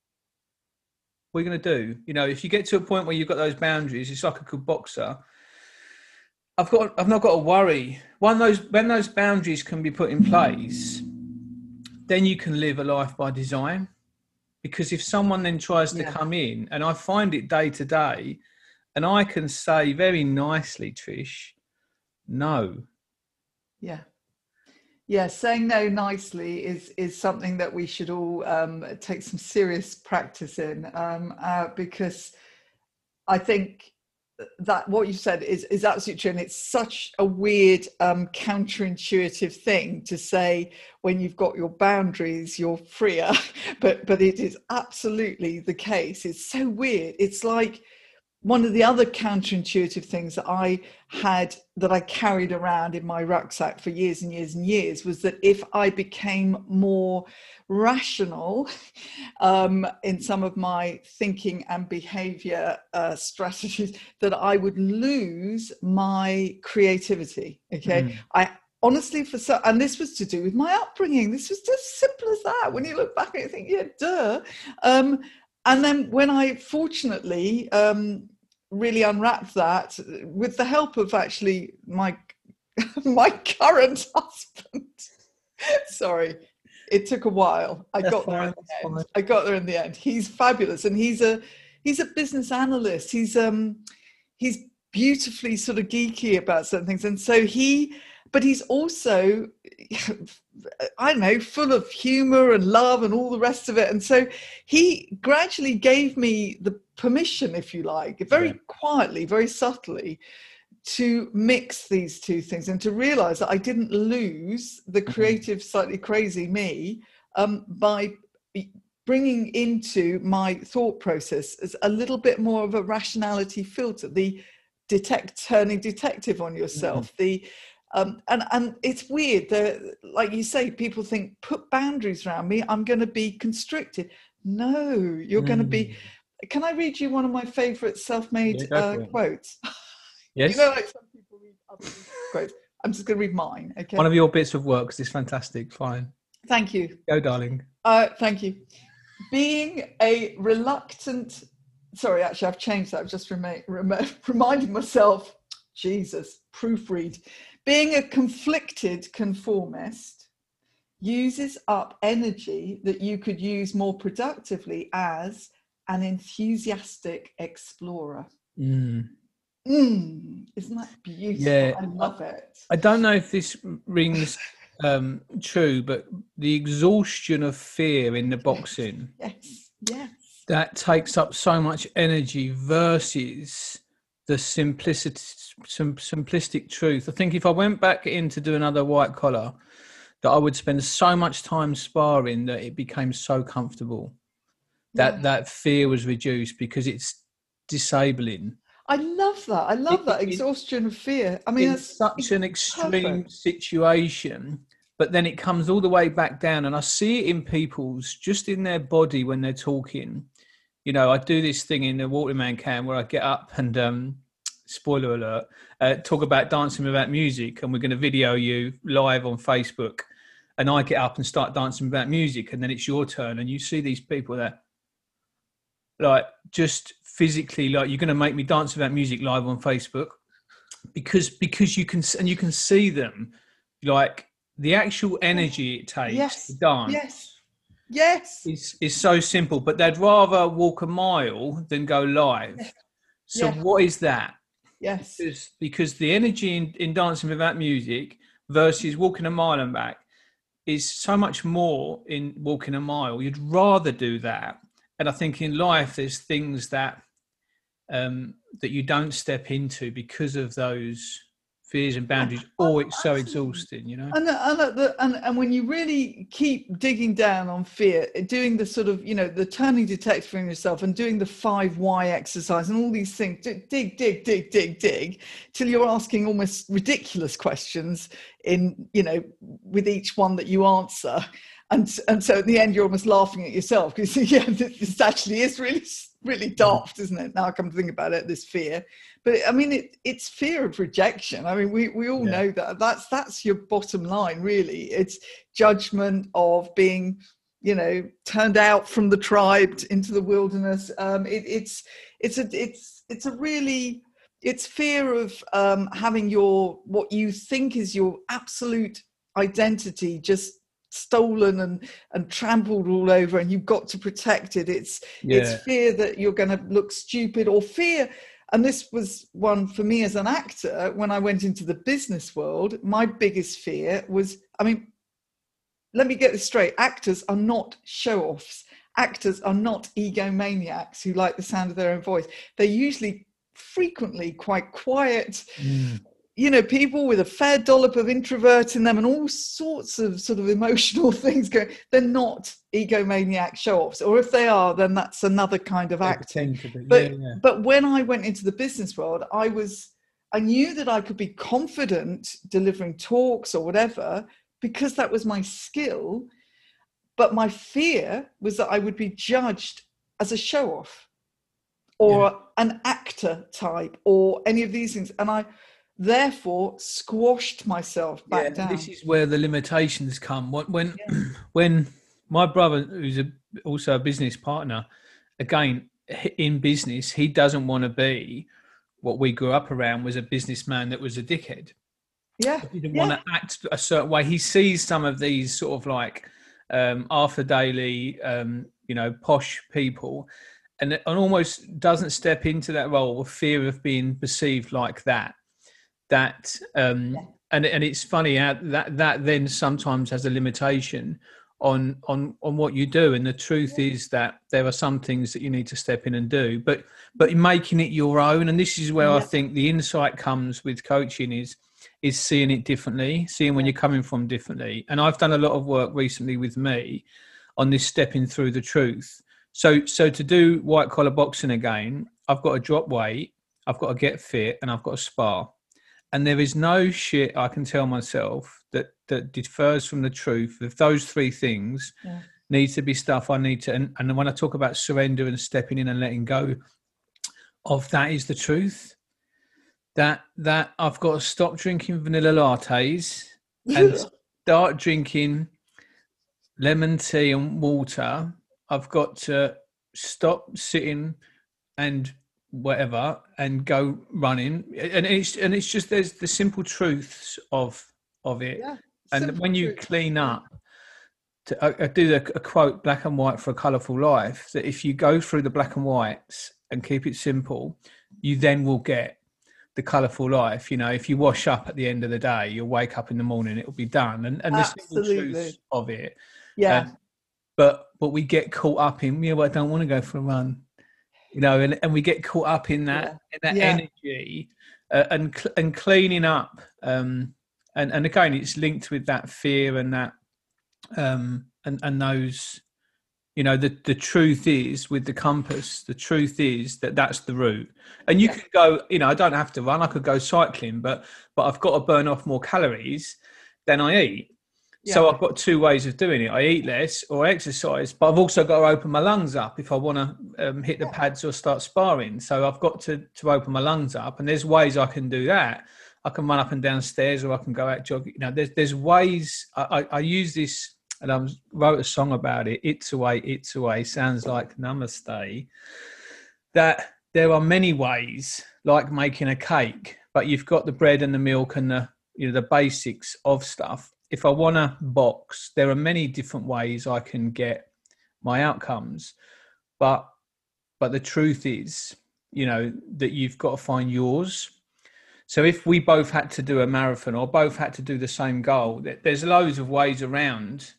What are you going to do? You know, if you get to a point where you've got those boundaries, it's like a good boxer. I've got. I've not got to worry. When those when those boundaries can be put in place, then you can live a life by design. Because if someone then tries to yeah. come in, and I find it day to day, and I can say very nicely, Trish, no. Yeah. Yeah, saying no nicely is is something that we should all um, take some serious practice in, um, uh, because I think that what you said is, is absolutely true. And it's such a weird, um, counterintuitive thing to say when you've got your boundaries, you're freer, but, but it is absolutely the case. It's so weird. It's like one of the other counterintuitive things that I had, that I carried around in my rucksack for years and years and years, was that if I became more rational um, in some of my thinking and behavior uh, strategies, that I would lose my creativity. Okay. Mm. I honestly, for so, and this was to do with my upbringing. This was just simple as that. When you look back and you think, yeah, duh. Um, And then when I fortunately um, really unwrapped that with the help of actually my my current husband, sorry, it took a while. I That's got fine. there in the end. I got there in the end. He's fabulous, and he's a he's a business analyst. He's um he's beautifully sort of geeky about certain things, and so he. But he's also, I don't know, full of humor and love and all the rest of it. And so he gradually gave me the permission, if you like, very yeah. quietly, very subtly, to mix these two things and to realize that I didn't lose the creative, slightly crazy me um, by bringing into my thought process as a little bit more of a rationality filter, the detect turning detective on yourself, mm-hmm. the Um, and, and it's weird that, like you say, people think, put boundaries around me, I'm going to be constricted. No, you're mm. going to be. Can I read you one of my favorite self-made yeah, uh, quotes? Yes. You know, like some people read other people's quotes. I'm just going to read mine. Okay. One of your bits of work is fantastic. Fine. Thank you. Go, darling. Uh, thank you. Being a reluctant. Sorry, actually, I've changed that. I've just rem- rem- reminded myself. Jesus, proofread. Being a conflicted conformist uses up energy that you could use more productively as an enthusiastic explorer. Mm. Mm, isn't that beautiful? Yeah, I love it. I don't know if this rings um, true, but the exhaustion of fear in the boxing, Yes, yes. that takes up so much energy versus the simplicity, sim- simplistic truth. I think if I went back in to do another white collar, that I would spend so much time sparring that it became so comfortable. That Yeah. that fear was reduced because it's disabling. I love that. I love It- that it- exhaustion of fear. I mean, It's that's such an it's extreme perfect. situation, but then it comes all the way back down. And I see it in people's, just in their body when they're talking. You know, I do this thing in the Waterman Cam where I get up and, um, spoiler alert, uh, talk about dancing without music, and we're going to video you live on Facebook. And I get up and start dancing without music, and then it's your turn, and you see these people that, like, just physically, like, you're going to make me dance without music live on Facebook, because because you can, and you can see them, like, the actual energy it takes Yes, to dance. yes, yes. Is, is so simple, but they'd rather walk a mile than go live. Yeah. So Yeah. what is that? Yes. Because, because the energy in, in dancing without music versus walking a mile and back is so much more in walking a mile. You'd rather do that. And I think in life, there's things that um, that you don't step into because of those fears and boundaries, or it's so exhausting, you know? And, and, and, the, and, and when you really keep digging down on fear, doing the sort of, you know, the turning detector in yourself and doing the five why exercise and all these things, dig, dig, dig, dig, dig, dig, till you're asking almost ridiculous questions in, you know, with each one that you answer. And, and so at the end, you're almost laughing at yourself because, yeah, this actually is really, really daft, isn't it? Now I come to think about it, this fear. But I mean, it, it's fear of rejection. I mean, we, we all Yeah. know that. That's that's your bottom line, really. It's judgment of being, you know, turned out from the tribe into the wilderness. Um, it, it's it's a it's it's a really it's fear of um, having your what you think is your absolute identity just stolen and and trampled all over, and you've got to protect it. It's Yeah. it's fear that you're going to look stupid, or fear. And this was one for me as an actor. When I went into the business world, my biggest fear was, I mean, let me get this straight. Actors are not show-offs. Actors are not egomaniacs who like the sound of their own voice. They're usually frequently quite quiet, Mm. you know, people with a fair dollop of introvert in them and all sorts of sort of emotional things going. They're not egomaniac show-offs, or if they are, then that's another kind of They acting. pretend to be. But yeah, yeah. but when I went into the business world, I was I knew that I could be confident delivering talks or whatever because that was my skill. But my fear was that I would be judged as a show-off or Yeah. an actor type or any of these things, and I therefore squashed myself back Yeah, down. this is where the limitations come. When when, yeah. when my brother, who's a, also a business partner, again in business, he doesn't want to be what we grew up around, was a businessman that was a dickhead. Yeah, he didn't yeah. want to act a certain way. He sees some of these sort of like um, after daily, um, you know, posh people, and, and almost doesn't step into that role with fear of being perceived like that. That um, yeah. and and it's funny how that that then sometimes has a limitation on on on what you do. And the truth yeah. is that there are some things that you need to step in and do, but but in making it your own. And this is where yeah. I think the insight comes with coaching is is seeing it differently, seeing when yeah. you're coming from differently. And I've done a lot of work recently with me on this stepping through the truth. So so to do white collar boxing again, I've got to drop weight, I've got to get fit, and I've got to spar. And there is no shit I can tell myself that, that differs from the truth. If those three things yeah. need to be stuff I need to, and, and when I talk about surrender and stepping in and letting go of that is the truth, that that I've got to stop drinking vanilla lattes and start drinking lemon tea and water. I've got to stop sitting and whatever and go running, and it's and it's just there's the simple truths of of it. Yeah, and when you truth. clean up to, I, I do a, a quote, black and white for a colourful life, that if you go through the black and whites and keep it simple, you then will get the colourful life. You know, if you wash up at the end of the day, you'll wake up in the morning, it'll be done. And, and the simple truth of it. Yeah. Um, but but we get caught up in, yeah, well, I don't want to go for a run. You know, and, and we get caught up in that, yeah. in that yeah. energy uh, and and cleaning up. Um, and, and again, it's linked with that fear and that, um, and, and those, you know, the, the truth is with the compass, the truth is that that's the route. And you yeah. can go, you know, I don't have to run, I could go cycling, but, but I've got to burn off more calories than I eat. Yeah. So I've got two ways of doing it. I eat less or exercise, but I've also got to open my lungs up if I want to um, hit the pads or start sparring. So I've got to, to open my lungs up, and there's ways I can do that. I can run up and down stairs, or I can go out jogging. You know, there's there's ways. I, I, I use this, and I wrote a song about it. It's away, it's away. Sounds like Namaste. That there are many ways, like making a cake, but you've got the bread and the milk and the, you know, the basics of stuff. If I want to box, there are many different ways I can get my outcomes. But but the truth is, you know, that you've got to find yours. So if we both had to do a marathon or both had to do the same goal, there's loads of ways around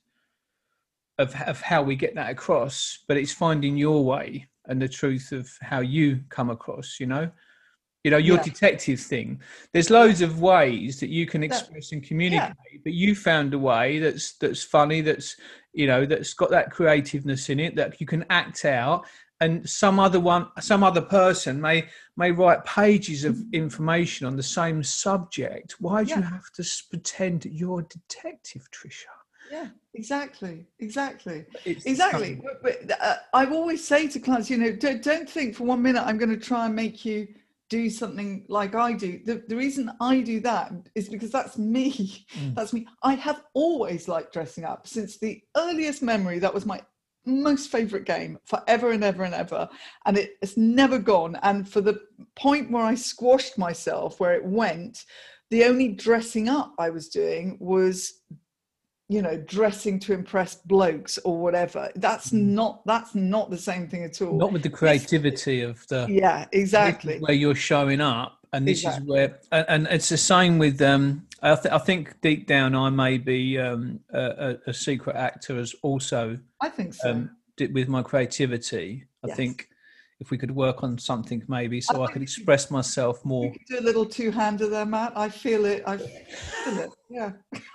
of, of how we get that across, but it's finding your way and the truth of how you come across, you know. You know, your yeah. detective thing. There's loads of ways that you can express and communicate, yeah. but you found a way that's that's funny, that's, you know, that's got that creativeness in it, that you can act out. And some other one, some other person may may write pages of information on the same subject. Why do yeah. you have to pretend that you're a detective, Trisha? Yeah, exactly, exactly, it's exactly. But, but, uh, I always say to clients, you know, don't, don't think for one minute I'm going to try and make you do something like I do. The, the reason I do that is because that's me. Mm. That's me. I have always liked dressing up since the earliest memory. That was my most favorite game forever and ever and ever. And it, it's never gone. And for the point where I squashed myself, where it went, the only dressing up I was doing was, you know, dressing to impress blokes or whatever. That's mm. not, that's not the same thing at all. Not with the creativity of the, yeah, exactly. Where you're showing up. And this exactly. is where, and, and it's the same with, um, I, th- I think deep down I may be um, a, a secret actor as also. I think so. Um, with my creativity. I yes. think if we could work on something maybe so I, I could express myself more. You could do a little two-hander there, Matt. I feel it. I feel it. Yeah.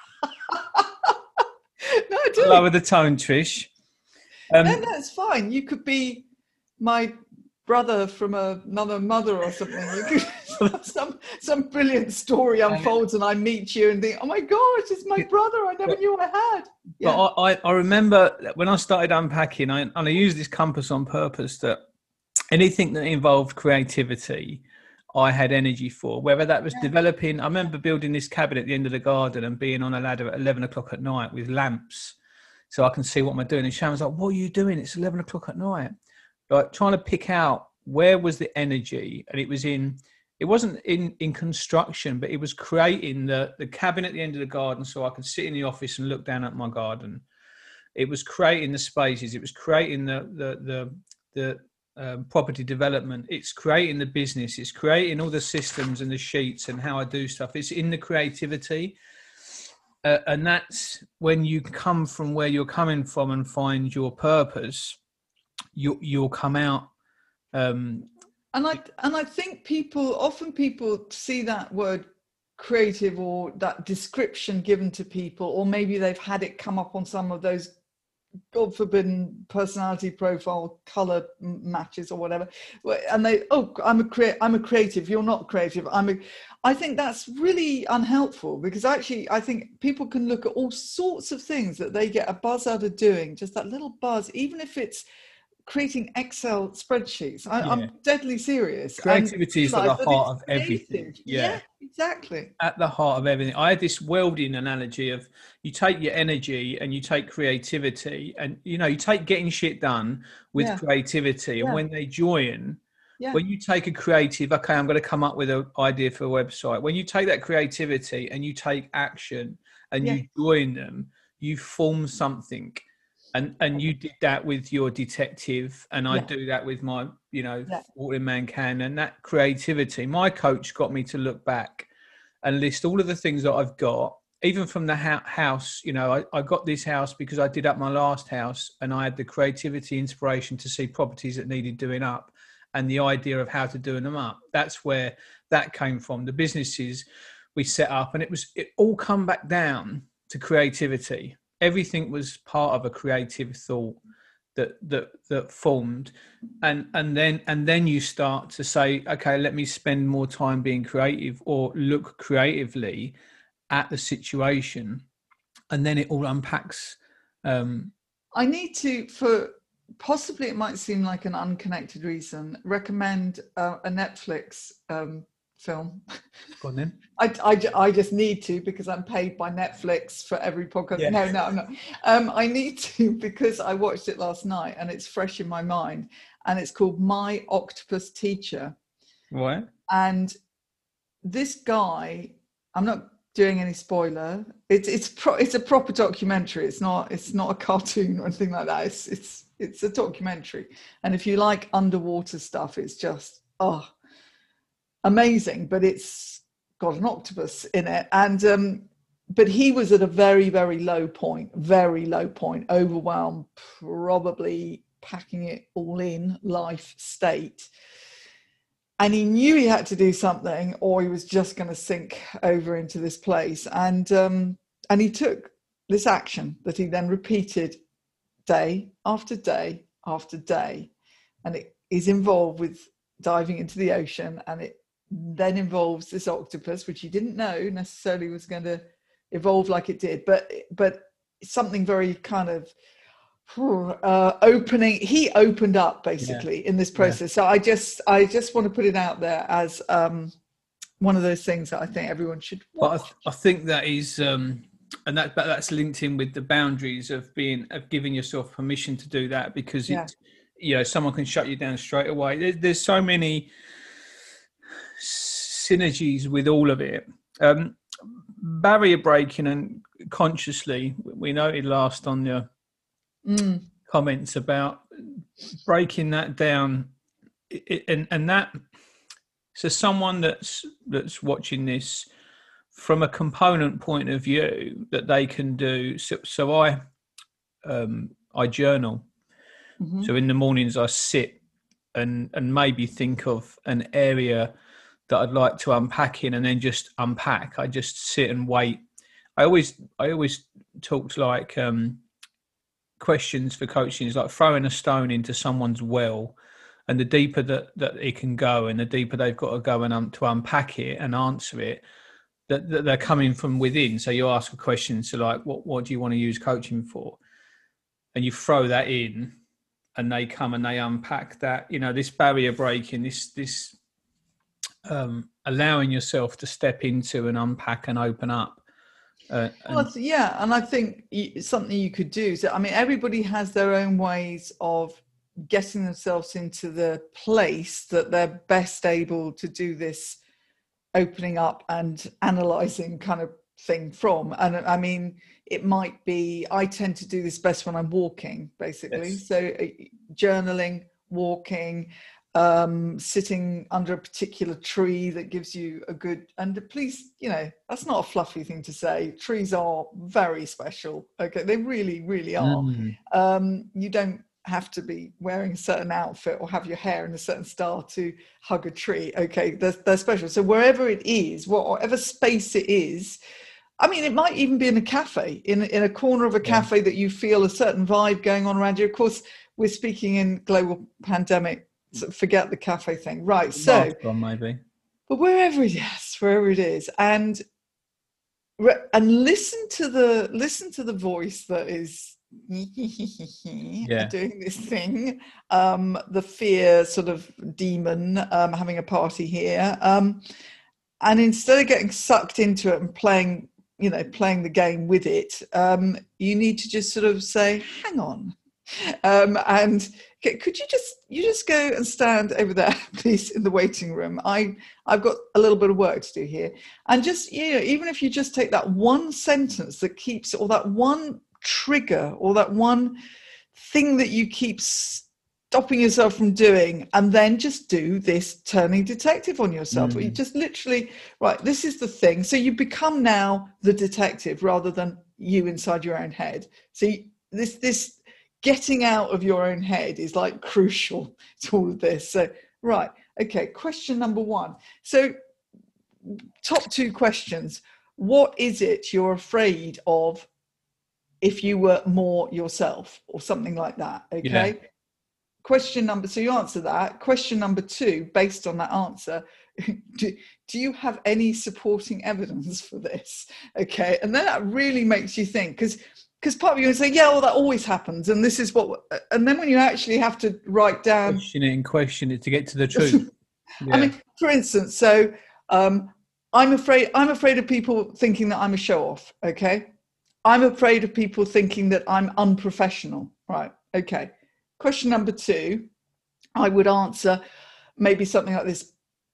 No, I do. Lower the tone, Trish. Um, no, no, it's fine. You could be my brother from another mother or something. You could, some some brilliant story unfolds and I meet you and think, oh my gosh, it's my brother. I never knew I had. Yeah. But I, I remember when I started unpacking, I, and I used this compass on purpose, that anything that involved creativity, I had energy for, whether that was yeah. developing. I remember building this cabin at the end of the garden and being on a ladder at eleven o'clock at night with lamps so I can see what I'm doing. And Sharon's like, what are you doing? It's eleven o'clock at night. Like trying to pick out where was the energy. And it was in, it wasn't in, in construction, but it was creating the, the cabin at the end of the garden so I could sit in the office and look down at my garden. It was creating the spaces. It was creating the, the, the, the, Um, property development. It's creating the business. It's creating all the systems and the sheets and how I do stuff. It's in the creativity, uh, and that's when you come from where you're coming from and find your purpose. You you'll come out. Um, and I and I think people often people see that word creative or that description given to people, or maybe they've had it come up on some of those God forbidden personality profile color matches or whatever, and they oh I'm a crea- I'm a creative. You're not creative. I'm a. I think that's really unhelpful, because actually I think people can look at all sorts of things that they get a buzz out of doing, just that little buzz, even if it's creating Excel spreadsheets. I, yeah. I'm deadly serious. Creativity is at the heart of everything. Yeah. yeah, exactly. At the heart of everything. I had this welding analogy of you take your energy and you take creativity, and you know you take getting shit done with yeah. creativity, and yeah. when they join, yeah. when you take a creative, okay, I'm going to come up with an idea for a website. When you take that creativity and you take action and yeah. you join them, you form something. And and you did that with your detective, and I Yeah. do that with my, you know, Yeah. fourteen man can, and that creativity. My coach got me to look back and list all of the things that I've got, even from the ha- house. You know, I, I got this house because I did up my last house, and I had the creativity, inspiration to see properties that needed doing up, and the idea of how to do them up. That's where that came from. The businesses we set up, and it was it all come back down to creativity. Everything was part of a creative thought that that that formed, and and then and then you start to say, okay, let me spend more time being creative, or look creatively at the situation, and then it all unpacks. Um, I need to, for possibly it might seem like an unconnected reason, recommend uh, a Netflix um, film. go on then. I, I, I just need to, because I'm paid by Netflix for every podcast. Yeah. No, no, I'm not. Um, I need to because I watched it last night and it's fresh in my mind. And it's called My Octopus Teacher. Right. And this guy, I'm not doing any spoiler. It's it's pro, it's a proper documentary. It's not it's not a cartoon or anything like that. It's it's it's a documentary. And if you like underwater stuff, it's just oh amazing. But it's got an octopus in it, and um but he was at a very very low point, very low point, overwhelmed, probably packing it all in life state, and he knew he had to do something or he was just going to sink over into this place, and um and he took this action that he then repeated day after day after day, and it is involved with diving into the ocean, and it then involves this octopus, which he didn't know necessarily was going to evolve like it did, but but something very kind of uh, opening. He opened up basically yeah. in this process. Yeah. So I just I just want to put it out there as um, one of those things that I think everyone should watch. But I, th- I think that is, um, and that but that's linked in with the boundaries of being of giving yourself permission to do that, because yeah. it, you know, someone can shut you down straight away. There, there's so many synergies with all of it. Um, barrier breaking and consciously, we noted last on the mm. comments about breaking that down, it, and and that so someone that's that's watching this from a component point of view that they can do. So, so I um, I journal. Mm-hmm. So in the mornings I sit and and maybe think of an area that I'd like to unpack in, and then just unpack. I just sit and wait. I always, I always talked like um, questions for coaching is like throwing a stone into someone's well, and the deeper that, that it can go, and the deeper they've got to go and um, to unpack it and answer it, that, that they're coming from within. So you ask a question, so like, what, what do you want to use coaching for? And you throw that in, and they come and they unpack that. You know, this barrier breaking, this this. Um, allowing yourself to step into and unpack and open up. Uh, and well, yeah, and I think something you could do. So, I mean, everybody has their own ways of getting themselves into the place that they're best able to do this opening up and analysing kind of thing from. And I mean, it might be, I tend to do this best when I'm walking, basically. Yes. So uh, journaling, walking, Um, sitting under a particular tree that gives you a good, and please, you know, that's not a fluffy thing to say. Trees are very special. Okay, they really, really are. Mm. Um, you don't have to be wearing a certain outfit or have your hair in a certain style to hug a tree. Okay, they're, they're special. So wherever it is, whatever space it is, I mean, it might even be in a cafe, in, in a corner of a cafe yeah. that you feel a certain vibe going on around you. Of course, we're speaking in global pandemic. So forget the cafe thing, right? So, maybe, but wherever it is, wherever it is, and and listen to the listen to the voice that is yeah. doing this thing, um, the fear sort of demon um, having a party here, um, and instead of getting sucked into it and playing, you know, playing the game with it, um, you need to just sort of say, "Hang on." Um, and could you just you just go and stand over there, please, in the waiting room? I I've got a little bit of work to do here, and just, you know, even if you just take that one sentence that keeps, or that one trigger or that one thing that you keep stopping yourself from doing, and then just do this turning detective on yourself. Mm. You just literally, right, this is the thing. So you become now the detective rather than you inside your own head. So you, this, this getting out of your own head is like crucial to all of this. So, right. Okay. Question number one. So top two questions. What is it you're afraid of if you were more yourself, or something like that? Okay. Yeah. Question number, so you answer that. Question number two, based on that answer, do, do you have any supporting evidence for this? Okay. And then that really makes you think, because because part of you would say, yeah, well, that always happens. And this is what, and then when you actually have to write down. Question it and question it to get to the truth. Yeah. I mean, for instance, so um, I'm afraid, I'm afraid of people thinking that I'm a show off. Okay. I'm afraid of people thinking that I'm unprofessional. Right. Okay. Question number two, I would answer maybe something like this: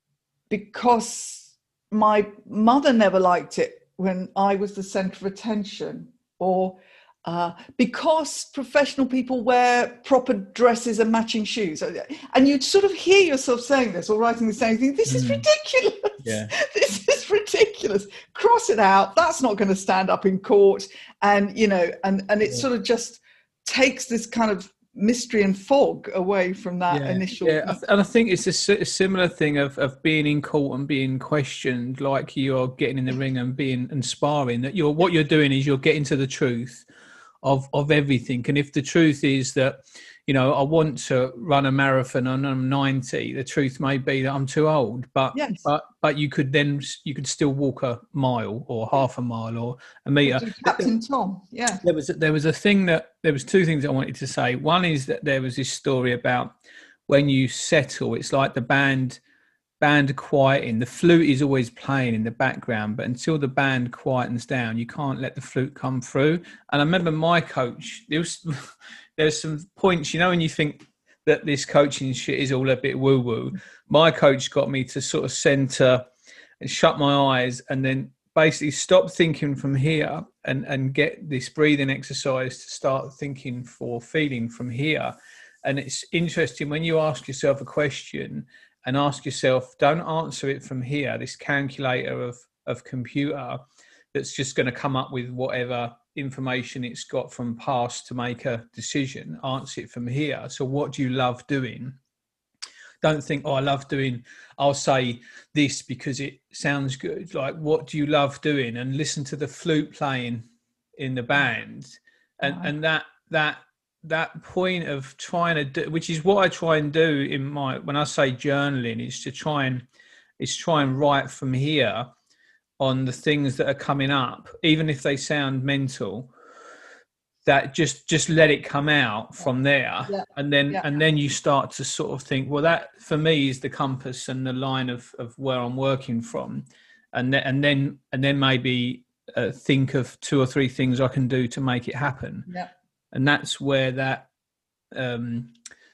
because my mother never liked it when I was the center of attention, or uh, because professional people wear proper dresses and matching shoes. And you'd sort of hear yourself saying this or writing this saying, this is mm. ridiculous. Yeah. This is ridiculous. Cross it out. That's not going to stand up in court. And, you know, and, and it yeah. sort of just takes this kind of mystery and fog away from that yeah, initial. Yeah, and I think it's a, a similar thing of, of being in court and being questioned, like you're getting in the ring and being and sparring. That you're what you're doing is you're getting to the truth of of everything. And if the truth is that, you know, I want to run a marathon and I'm ninety, the truth may be that I'm too old, but yes. but but you could then you could still walk a mile or half a mile or a meter. Captain Tom, yeah. There was there was a thing that there was two things I wanted to say. One is that there was this story about when you settle, it's like the band band quieting. The flute is always playing in the background, but until the band quietens down, you can't let the flute come through. And I remember my coach, there was there's some points, you know, when you think that this coaching shit is all a bit woo-woo, my coach got me to sort of center and shut my eyes and then basically stop thinking from here and, and get this breathing exercise to start thinking for feeling from here. And it's interesting when you ask yourself a question and ask yourself, don't answer it from here, this calculator of, of computer that's just going to come up with whatever information it's got from past to make a decision. Answer it from here. So what do you love doing? Don't think, oh, I love doing, I'll say this because it sounds good. Like, what do you love doing? And listen to the flute playing in the band. And, wow. and that, that, that point of trying to do, which is what I try and do in my, when I say journaling, is to try and, is try and write from here on the things that are coming up, even if they sound mental, that just, just let it come out from there. Yeah. And then, yeah. and then you start to sort of think, well, that for me is the compass and the line of, of where I'm working from. And then, and then, and then maybe uh, think of two or three things I can do to make it happen. Yeah. And that's where that um,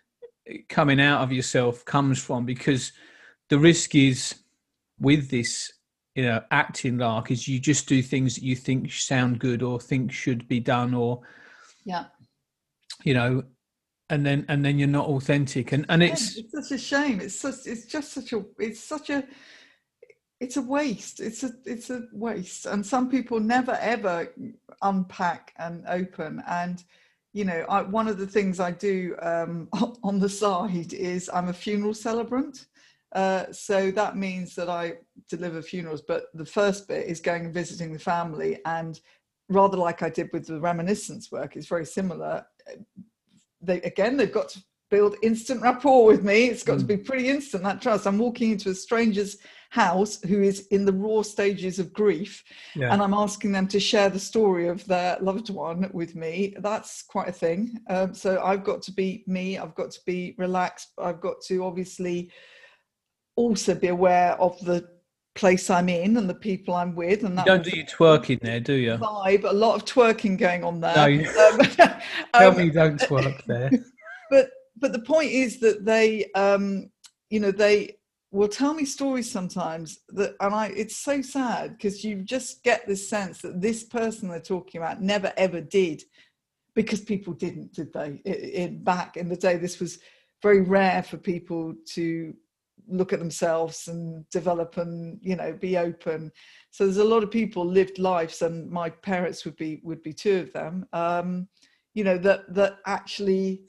coming out of yourself comes from, because the risk is with this, you know, acting lark is you just do things that you think sound good or think should be done, or, yeah, you know, and then, and then you're not authentic. And, and it's, yeah, it's such a shame. It's such, it's just such a, it's such a, it's a waste. It's a, it's a waste. And some people never, ever unpack and open. And, you know, I, one of the things I do um, on the side is I'm a funeral celebrant. Uh, so that means that I deliver funerals, but the first bit is going and visiting the family. And rather like I did with the reminiscence work, it's very similar. They, again, they've got to build instant rapport with me. It's got mm. to be pretty instant, that trust. I'm walking into a stranger's house who is in the raw stages of grief, yeah. and I'm asking them to share the story of their loved one with me. That's quite a thing. Um, so I've got to be me. I've got to be relaxed. I've got to obviously also be aware of the place I'm in and the people I'm with. And that you don't do your twerking there, do you? Vibe, a lot of twerking going on there. No, you, um, tell um, me you don't twerk there. But but the point is that they, um, you know, they will tell me stories sometimes that, and I, it's so sad because you just get this sense that this person they're talking about never ever did because people didn't, did they? It, it, back in the day, this was very rare for people to look at themselves and develop and, you know, be open. So there's a lot of people lived lives, and my parents would be would be two of them, um, you know, that that actually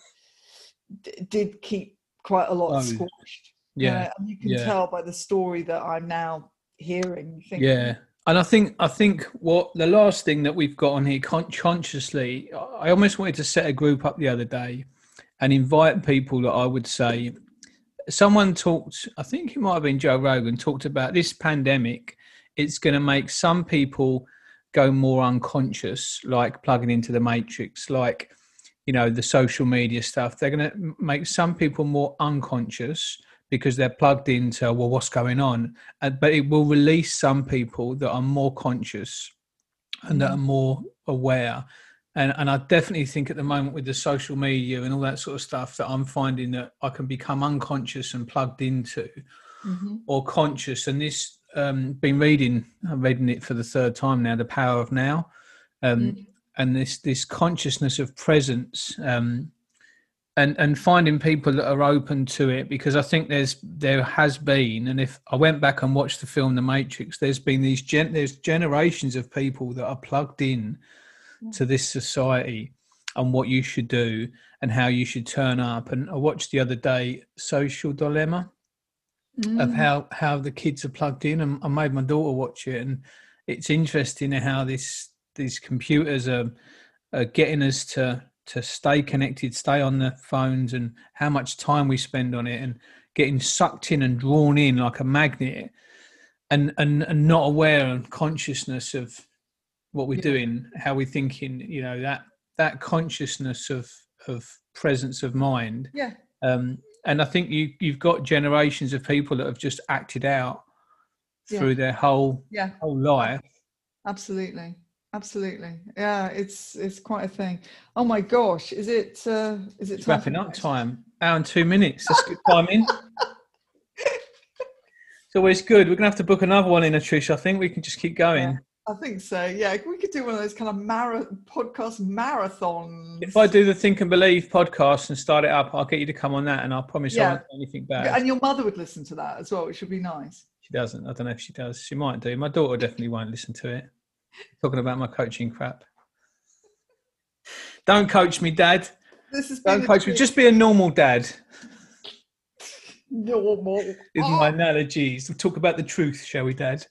d- did keep quite a lot Oh, squashed. yeah, Uh, and you can yeah. tell by the story that I'm now hearing. You think, Yeah. And I think I think what the last thing that we've got on here con- consciously, I almost wanted to set a group up the other day and invite people that I would say, someone talked, I think it might have been Joe Rogan, talked about this pandemic. It's going to make some people go more unconscious, like plugging into the matrix, like, you know, the social media stuff. They're going to make some people more unconscious because they're plugged into, well, what's going on? Uh, but it will release some people that are more conscious and that are more aware. And and I definitely think at the moment with the social media and all that sort of stuff, that I'm finding that I can become unconscious and plugged into, mm-hmm. or conscious. And this, um, been reading, I'm reading it for the third time now, The Power of Now. Um, mm. And this this consciousness of presence, um, and and finding people that are open to it, because I think there's there has been, and if I went back and watched the film The Matrix, there's been these gen, there's generations of people that are plugged in yeah. to this society and what you should do and how you should turn up. And I watched the other day Social Dilemma mm. of how how the kids are plugged in, and I made my daughter watch it, and it's interesting how this these computers are, are getting us to to stay connected, stay on the phones, and how much time we spend on it, and getting sucked in and drawn in like a magnet, and and, and not aware and consciousness of what we're yeah. doing, how we're thinking, you know, that that consciousness of of presence of mind. Yeah. Um, and I think you you've got generations of people that have just acted out through yeah. their whole yeah. whole life. Absolutely. Absolutely. Yeah, it's it's quite a thing. Oh my gosh, is it uh is it it's time wrapping up time? Hour and two minutes. That's good timing. It's always good. We're gonna have to book another one in, Trish. I think we can just keep going. Yeah, I think so. Yeah, we could do one of those kind of mara- podcast marathons. If I do the Think and Believe podcast and start it up, I'll get you to come on that, and I promise yeah. I won't say anything bad. And your mother would listen to that as well, which would be nice. She doesn't. I don't know if she does. She might do. My daughter definitely won't listen to it. Talking about my coaching crap. Don't coach me, Dad. This is Don't coach me. Just be a normal dad. Normal. Is oh. my analogies. We'll talk about the truth, shall we, Dad?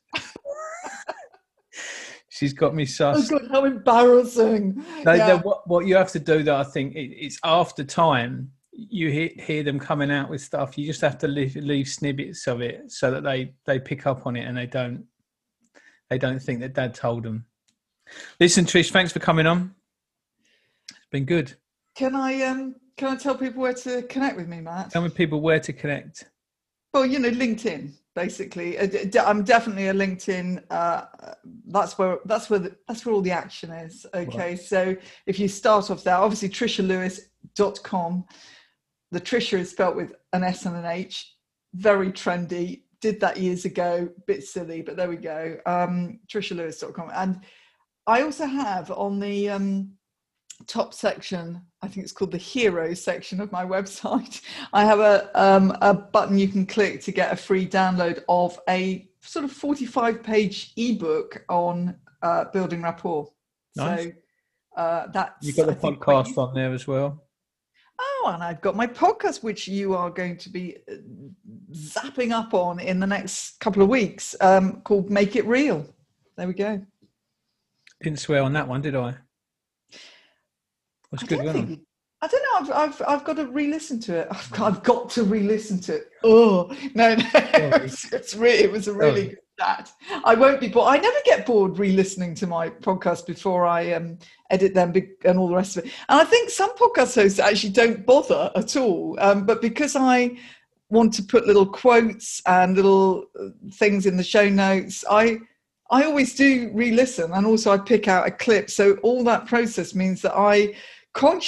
She's got me sussed. Oh God, how embarrassing! No, yeah. no, what what you have to do, though, I think it, it's after time. You hear, hear them coming out with stuff. You just have to leave, leave snippets of it so that they, they pick up on it and they don't they don't think that Dad told them. Listen, Trish, thanks for coming on. It's been good. Can I um can I tell people where to connect with me, Matt? Tell me people where to connect. Well, you know, LinkedIn. Basically, I'm definitely a LinkedIn. Uh, that's where that's where the, that's where all the action is. Okay, right. So if you start off there, obviously Trisha Lewis dot com. The Trisha is spelt with an S and an H. Very trendy. Did that years ago. Bit silly, but there we go. Um, Trisha Lewis dot com. And I also have on the um, top section, I think it's called the Heroes section of my website, I have a um, a button you can click to get a free download of a sort of forty-five page ebook on uh, building rapport. Nice. So uh, that's you've got the I podcast on there as well. Oh, and I've got my podcast, which you are going to be zapping up on in the next couple of weeks, um, called Make It Real. There we go. Didn't swear on that one, did I? What's good think, I don't know. I've, I've I've got to re-listen to it. I've got, I've got to re-listen to it. Oh no, no, it's, it's really, it was a really Sorry. good chat. I won't be bored. I never get bored re-listening to my podcast before I um, edit them and all the rest of it. And I think some podcast hosts actually don't bother at all. Um, but because I want to put little quotes and little things in the show notes, I I always do re-listen, and also I pick out a clip. So all that process means that I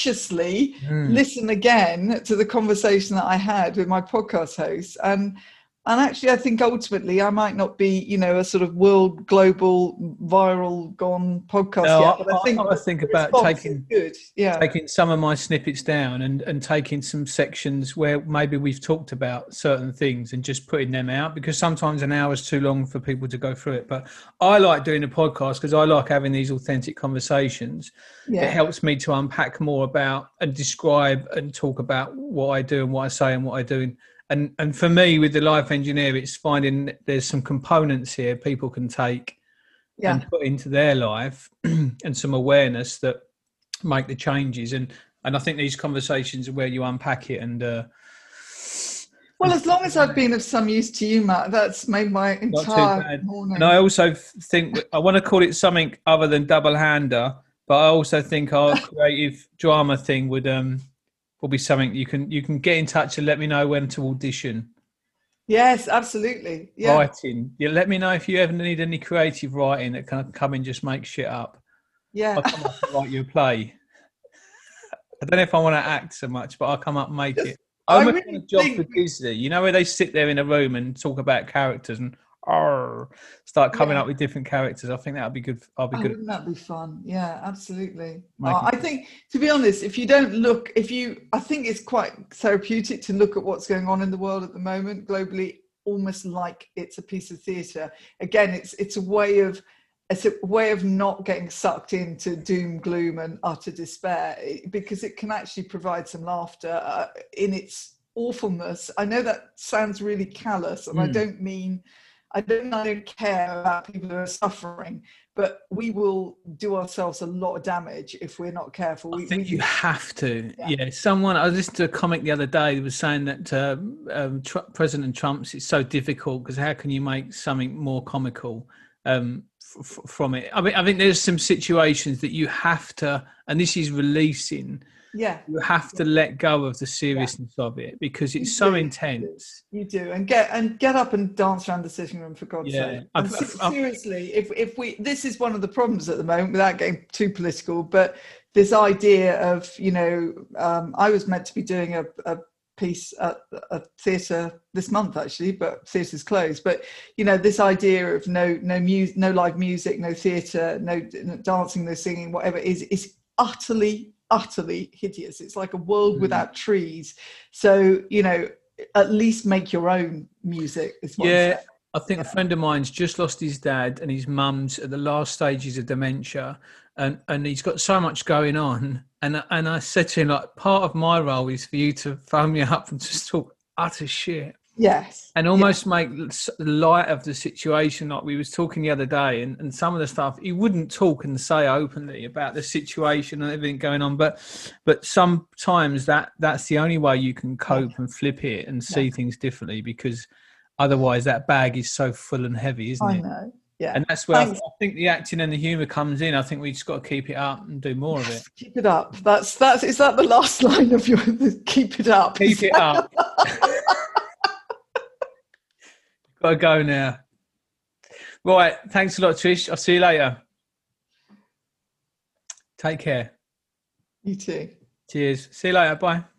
consciously mm. listen again to the conversation that I had with my podcast host. And And actually, I think ultimately I might not be, you know, a sort of world, global, viral, gone podcast No, yet. But I, I, think I, I think about taking good, yeah, taking some of my snippets down and, and taking some sections where maybe we've talked about certain things and just putting them out, because sometimes an hour is too long for people to go through it. But I like doing a podcast because I like having these authentic conversations. yeah. It helps me to unpack more about and describe and talk about what I do and what I say and what I do. And and for me, with the Life Engineer, it's finding there's some components here people can take yeah. and put into their life and some awareness that make the changes. And and I think these conversations are where you unpack it. And uh, well, as long as I've been of some use to you, Matt, that's made my entire morning. And I also think I want to call it something other than double hander, but I also think our creative drama thing would um will be something you can you can get in touch and let me know when to audition. Yes, absolutely. Yeah. Writing. Yeah, let me know if you ever need any creative writing that can come and just make shit up. Yeah. I'll come up and write you a play. I don't know if I want to act so much, but I'll come up and make it. I almost really want a job think... for Disney. You know where they sit there in a room and talk about characters and oh, start coming yeah. up with different characters. I think that would be good. I'll be oh, good. Wouldn't that be fun? Yeah, absolutely. Uh, I think, to be honest, if you don't look, if you, I think it's quite therapeutic to look at what's going on in the world at the moment globally, almost like it's a piece of theatre. Again, it's it's a way of it's a way of not getting sucked into doom, gloom, and utter despair, because it can actually provide some laughter uh, in its awfulness. I know that sounds really callous, and mm. I don't mean. I don't, I don't care about people who are suffering, but we will do ourselves a lot of damage if we're not careful. We, I think we, you have to. Yeah. Yeah. Someone, I listened to a comic the other day that was saying that uh, um, Tr- President Trump's, it's so difficult because how can you make something more comical um, f- f- from it? I mean, I think there's some situations that you have to, and this is releasing. Yeah, you have to let go of the seriousness yeah. of it because it's you so do, intense. You do. you do, and get and get up and dance around the sitting room for God's yeah. sake. And I've, I've, seriously, if if we, this is one of the problems at the moment, without getting too political, but this idea of you know, um, I was meant to be doing a, a piece at a theatre this month actually, but theatre's closed. But you know, this idea of no no music, no live music, no theatre, no, no dancing, no singing, whatever is is utterly. utterly hideous. It's like a world mm. without trees. So, you know, at least make your own music is what yeah I think yeah. a friend of mine's just lost his dad and his mum's at the last stages of dementia, and and he's got so much going on, and and I said to him, like, part of my role is for you to phone me up and just talk utter shit. Yes. And almost yeah. make light of the situation, like we was talking the other day, and, and some of the stuff he wouldn't talk and say openly about the situation and everything going on, but but sometimes that that's the only way you can cope yeah. and flip it and see yeah. things differently, because otherwise that bag is so full and heavy, isn't I it? I know. Yeah. And that's where I, I think the acting and the humour comes in. I think we just got to keep it up and do more of it. Keep it up. That's that's is that the last line of your keep it up? Keep it up. Got to go now. Right. Thanks a lot, Trish. I'll see you later. Take care. You too. Cheers. See you later. Bye.